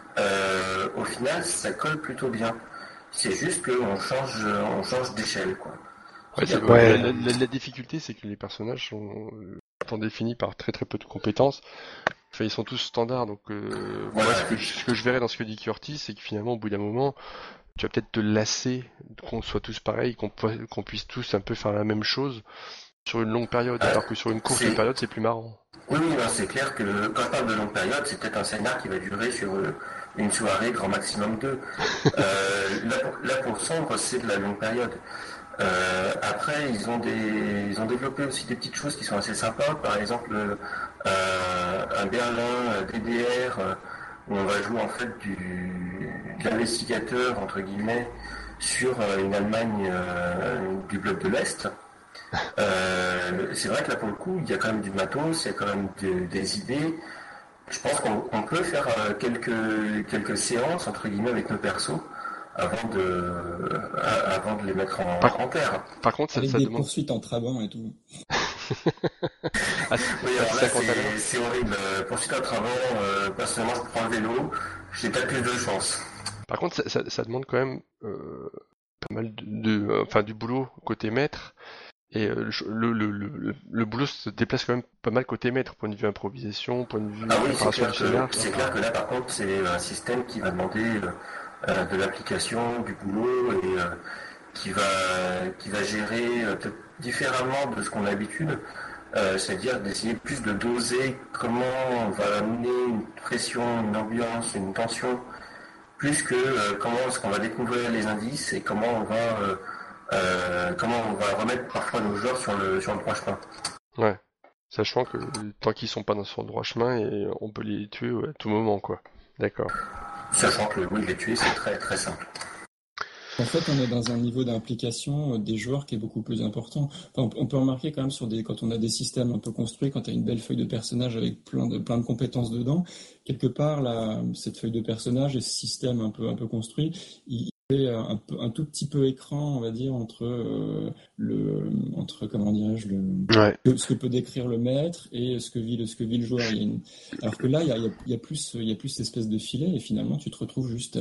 Speaker 6: au final, ça colle plutôt bien. C'est juste qu'on change d'échelle, quoi.
Speaker 4: Ouais, la difficulté, c'est que les personnages sont définis par très très peu de compétences. Enfin, ils sont tous standards, donc moi, ce que je verrais dans ce que dit Curtis, c'est que finalement, au bout d'un moment, tu vas peut-être te lasser qu'on soit tous pareils, qu'on puisse tous un peu faire la même chose sur une longue période, alors que sur une courte période, c'est plus marrant.
Speaker 6: Oui, c'est clair que quand on parle de longue période, c'est peut-être un scénar qui va durer sur une soirée, grand maximum 2. Là, pour Sombre, c'est de la longue période. Après, ils ont développé aussi des petites choses qui sont assez sympas. Par exemple, un Berlin DDR, où on va jouer en fait de l'investigateur, entre guillemets, sur une Allemagne du bloc de l'Est. C'est vrai que là, pour le coup, il y a quand même du matos, il y a quand même des idées. Je pense qu'on peut faire quelques séances, entre guillemets, avec nos persos, avant de les mettre en terre.
Speaker 4: Par contre,
Speaker 7: avec
Speaker 4: ça
Speaker 7: des
Speaker 4: demande...
Speaker 7: poursuites en trabant et tout.
Speaker 6: Oui, alors là, c'est horrible. Poursuite en trabant, personnellement, je prends le vélo, j'ai pas plus de chance.
Speaker 4: Par contre, ça demande quand même pas mal du boulot côté maître. Et le boulot se déplace quand même pas mal côté maître, point de vue improvisation, point de vue préparation du scénar.
Speaker 6: C'est clair que là, par contre, c'est un système qui va demander de l'application, du boulot, et qui va gérer différemment de ce qu'on a l'habitude. C'est-à-dire d'essayer plus de doser comment on va amener une pression, une ambiance, une tension, plus que comment est-ce qu'on va découvrir les indices et comment on va comment on va remettre parfois nos joueurs sur le droit chemin.
Speaker 4: Ouais. Sachant que tant qu'ils sont pas sur le droit chemin, et on peut les tuer à tout moment, quoi. D'accord.
Speaker 6: Sachant que oui, les tuer, c'est très très simple.
Speaker 7: En fait, on est dans un niveau d'implication des joueurs qui est beaucoup plus important. Enfin, on peut remarquer quand même quand on a des systèmes un peu construits, quand tu as une belle feuille de personnage avec plein de compétences dedans, quelque part, cette feuille de personnage et ce système un peu construit, il fait un tout petit peu écran, on va dire, entre comment dirais-je, ce que peut décrire le maître et ce que vit le joueur. Alors que là, il y a plus cette espèce de filet et finalement, tu te retrouves juste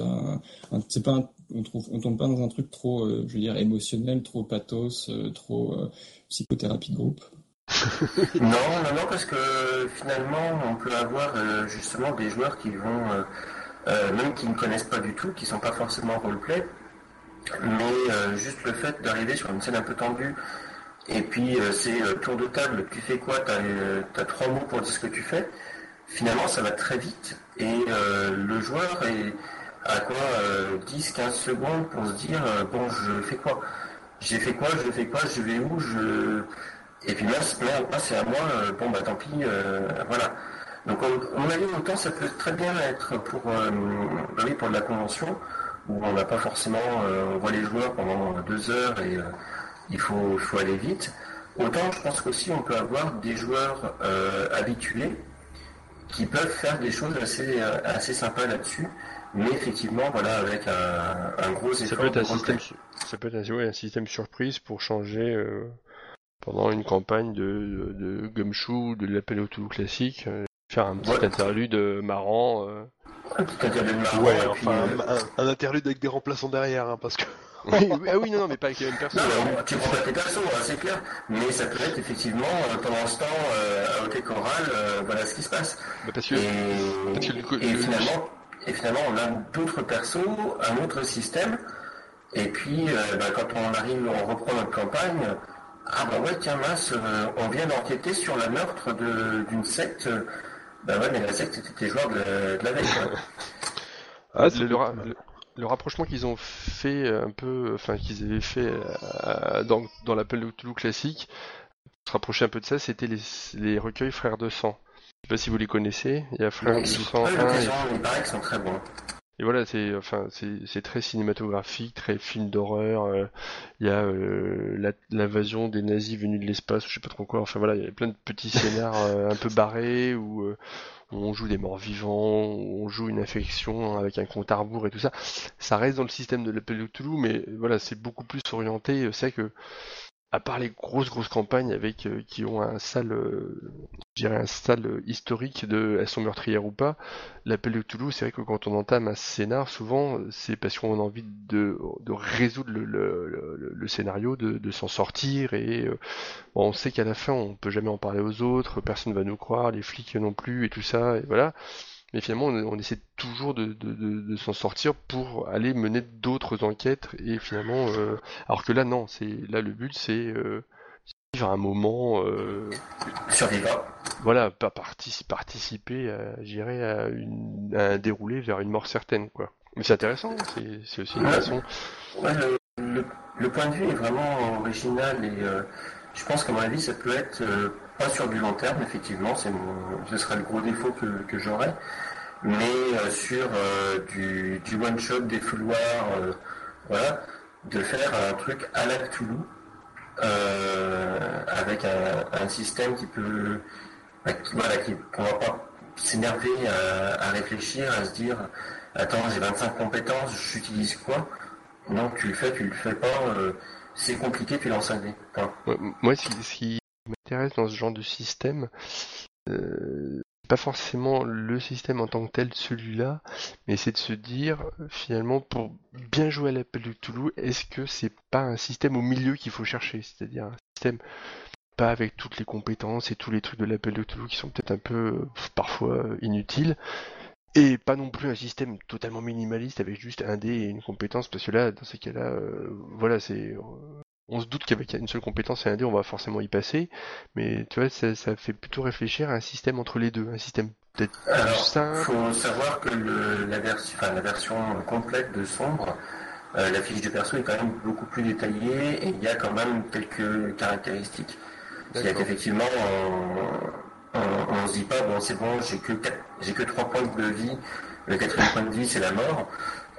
Speaker 7: on tombe pas dans un truc trop, je veux dire, émotionnel, trop pathos, trop psychothérapie de groupe.
Speaker 6: Non, parce que finalement, on peut avoir justement des joueurs qui vont, même qui ne connaissent pas du tout, qui sont pas forcément roleplay, mais juste le fait d'arriver sur une scène un peu tendue, et puis c'est tour de table, tu fais quoi, t'as 3 mots pour dire ce que tu fais, finalement ça va très vite, et le joueur est à quoi 10-15 secondes pour se dire bon, je fais quoi, je fais quoi, je vais où, et puis là c'est à moi, bon bah tant pis, voilà. Donc on a vu autant ça peut très bien être pour de la convention où on n'a pas forcément, on voit les joueurs pendant 2 heures et il faut aller vite. Autant je pense qu'aussi on peut avoir des joueurs habitués qui peuvent faire des choses assez sympas là-dessus. Mais effectivement, voilà, avec un gros effort.
Speaker 4: Ça peut être un système surprise pour changer pendant une campagne de Gumshoe, de l'appel au Toulouse classique, faire un petit interlude marrant.
Speaker 6: Un petit interlude marrant.
Speaker 5: Ouais, enfin, un interlude avec des remplaçants derrière, hein, parce que.
Speaker 4: oui, non, mais pas avec les mêmes personnes.
Speaker 6: Non, tu prends pas tes persos, hein, c'est clair. Mais ça peut être effectivement, pendant ce temps, à Hockey Choral, voilà ce qui se passe.
Speaker 4: Bah parce que
Speaker 6: Et finalement, on a d'autres persos, un autre système, et puis quand on reprend notre campagne, ah bah ouais, tiens mince, on vient d'enquêter sur le meurtre d'une secte, bah ouais, mais la secte était joueur de la veille, quoi.
Speaker 4: Le rapprochement qu'ils ont fait un peu, enfin qu'ils avaient fait dans l'appel de Toulouse classique, pour se rapprocher un peu de ça, c'était les recueils Frères de Sang. Je sais pas si vous les connaissez, il y a Frères de Sang 1
Speaker 6: il paraît qu'ils sont très bons.
Speaker 4: Et voilà, c'est très cinématographique, très film d'horreur. Il y a l'invasion des nazis venus de l'espace, je sais pas trop quoi. Enfin voilà, il y a plein de petits scénars un peu barrés où on joue des morts vivants, où on joue une infection avec un compte à rebours et tout ça. Ça reste dans le système de l'appel de Cthulhu, mais voilà, c'est beaucoup plus orienté. C'est que à part les grosses campagnes avec qui ont un sale historique de elles sont meurtrières ou pas, l'appel de Cthulhu, c'est vrai que quand on entame un scénar, souvent c'est parce qu'on a envie de résoudre le scénario, de s'en sortir et on sait qu'à la fin on peut jamais en parler aux autres, personne va nous croire, les flics non plus et tout ça, et voilà. Mais finalement, on essaie toujours de s'en sortir pour aller mener d'autres enquêtes et finalement, alors que là non, le but c'est vivre un moment,
Speaker 6: survivant.
Speaker 4: Voilà, pas participer, à un déroulé vers une mort certaine, quoi. Mais c'est intéressant, c'est aussi une façon.
Speaker 6: Ouais, le point de vue est vraiment original et je pense qu'à mon avis ça peut être pas sur du long terme, effectivement, ce serait le gros défaut que j'aurais, mais sur du one shot, des fouloirs, voilà, de faire un truc à la Cthulhu, avec un système qui peut, qu'on va pas s'énerver à réfléchir, à se dire, attends, j'ai 25 compétences, j'utilise quoi? Non, tu le fais pas, c'est compliqué, tu lances un dé.
Speaker 4: Ouais, moi, ce qui m'intéresse dans ce genre de système, pas forcément le système en tant que tel, celui-là, mais c'est de se dire, finalement, pour bien jouer à l'appel de Cthulhu, est-ce que c'est pas un système au milieu qu'il faut chercher? C'est-à-dire un système pas avec toutes les compétences et tous les trucs de l'appel de Cthulhu qui sont peut-être un peu, parfois, inutiles, et pas non plus un système totalement minimaliste avec juste un dé et une compétence, parce que là, dans ces cas-là, voilà, on se doute qu'avec une seule compétence et un dé, on va forcément y passer, mais tu vois, ça fait plutôt réfléchir à un système entre les deux, un système peut-être plus simple.
Speaker 6: Il faut savoir que la version complète de Sombre la fiche de perso est quand même beaucoup plus détaillée et il y a quand même quelques caractéristiques. C'est-à-dire qu'effectivement, on se dit pas, bon c'est bon, j'ai que 3 points de vie, le 4e point de vie c'est la mort,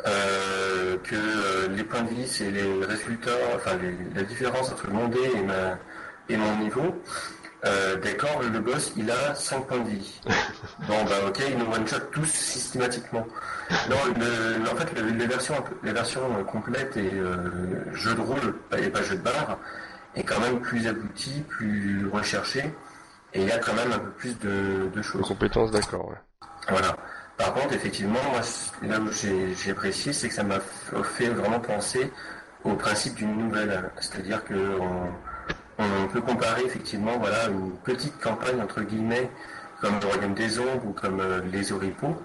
Speaker 6: que les points de vie c'est les résultats, enfin la différence entre mon dé et mon niveau. D'accord, le boss il a 5 points de vie. Bon bah ok, il nous one-shot tous systématiquement. Non, en fait les versions complètes et jeu de rôle et pas jeu de bar est quand même plus abouti, plus recherché et il y a quand même un peu plus de choses.
Speaker 4: De compétences, d'accord, ouais.
Speaker 6: Voilà. Par contre, effectivement, moi, là où j'ai apprécié, c'est que ça m'a fait vraiment penser au principe d'une nouvelle. C'est-à-dire que on peut comparer effectivement, voilà, une petite campagne entre guillemets, comme le Royaume des Ombres ou comme les Oripeaux,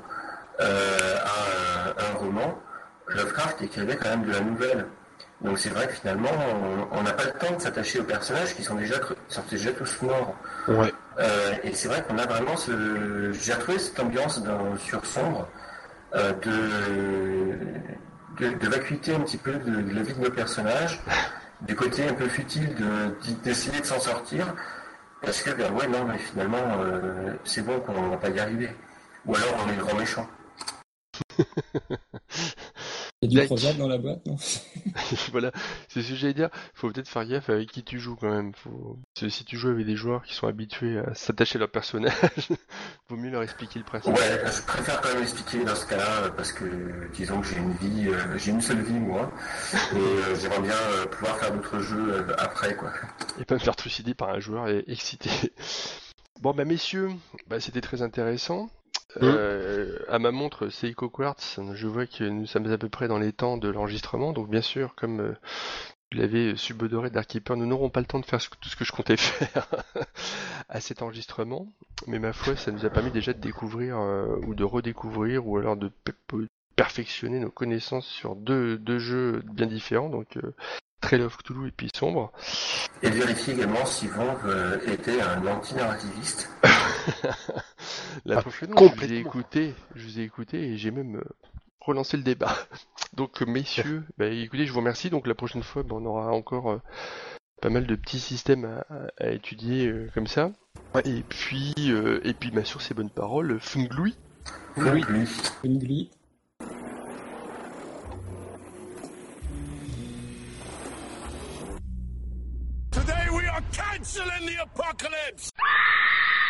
Speaker 6: à un roman. Lovecraft écrivait quand même de la nouvelle. Donc c'est vrai que finalement, on n'a pas le temps de s'attacher aux personnages qui sont déjà tous morts.
Speaker 5: Ouais.
Speaker 6: Et c'est vrai qu'on a vraiment j'ai retrouvé cette ambiance sur Sombre, de vacuité un petit peu de la vie de nos personnages, du côté un peu futile d'essayer de s'en sortir, parce que ouais non mais finalement c'est bon qu'on va pas y arriver. Ou alors on est le grand méchant.
Speaker 7: Il y a du Prozac dans la boîte, non?
Speaker 4: Voilà, c'est ce que j'allais dire. Faut peut-être faire gaffe avec qui tu joues quand même. Parce que si tu joues avec des joueurs qui sont habitués à s'attacher à leur personnage, vaut mieux leur expliquer le principe.
Speaker 6: Ouais, je préfère quand même expliquer dans ce cas-là, parce que disons que j'ai une seule vie moi, et j'aimerais bien pouvoir faire d'autres jeux après quoi.
Speaker 4: Et pas me faire trucider par un joueur excité. Bon bah messieurs, c'était très intéressant. À ma montre Seiko Quartz, je vois que nous sommes à peu près dans les temps de l'enregistrement, donc bien sûr, comme tu l'avais subodoré Dark Keeper, nous n'aurons pas le temps de faire tout ce que je comptais faire à cet enregistrement, mais ma foi, ça nous a permis déjà de découvrir ou de redécouvrir, ou alors de perfectionner nos connaissances sur deux jeux bien différents, donc Trail of Cthulhu et puis Sombre.
Speaker 6: Et vérifier également si Vauve était un anti-narrativiste.
Speaker 4: La prochaine fois, je vous ai écouté et j'ai même relancé le débat. Donc messieurs, écoutez, je vous remercie. Donc la prochaine fois, on aura encore pas mal de petits systèmes à étudier comme ça. Ouais. Et puis sur ces bonnes paroles, Fungluy.
Speaker 7: Fungluy.
Speaker 2: Today we are canceling the apocalypse!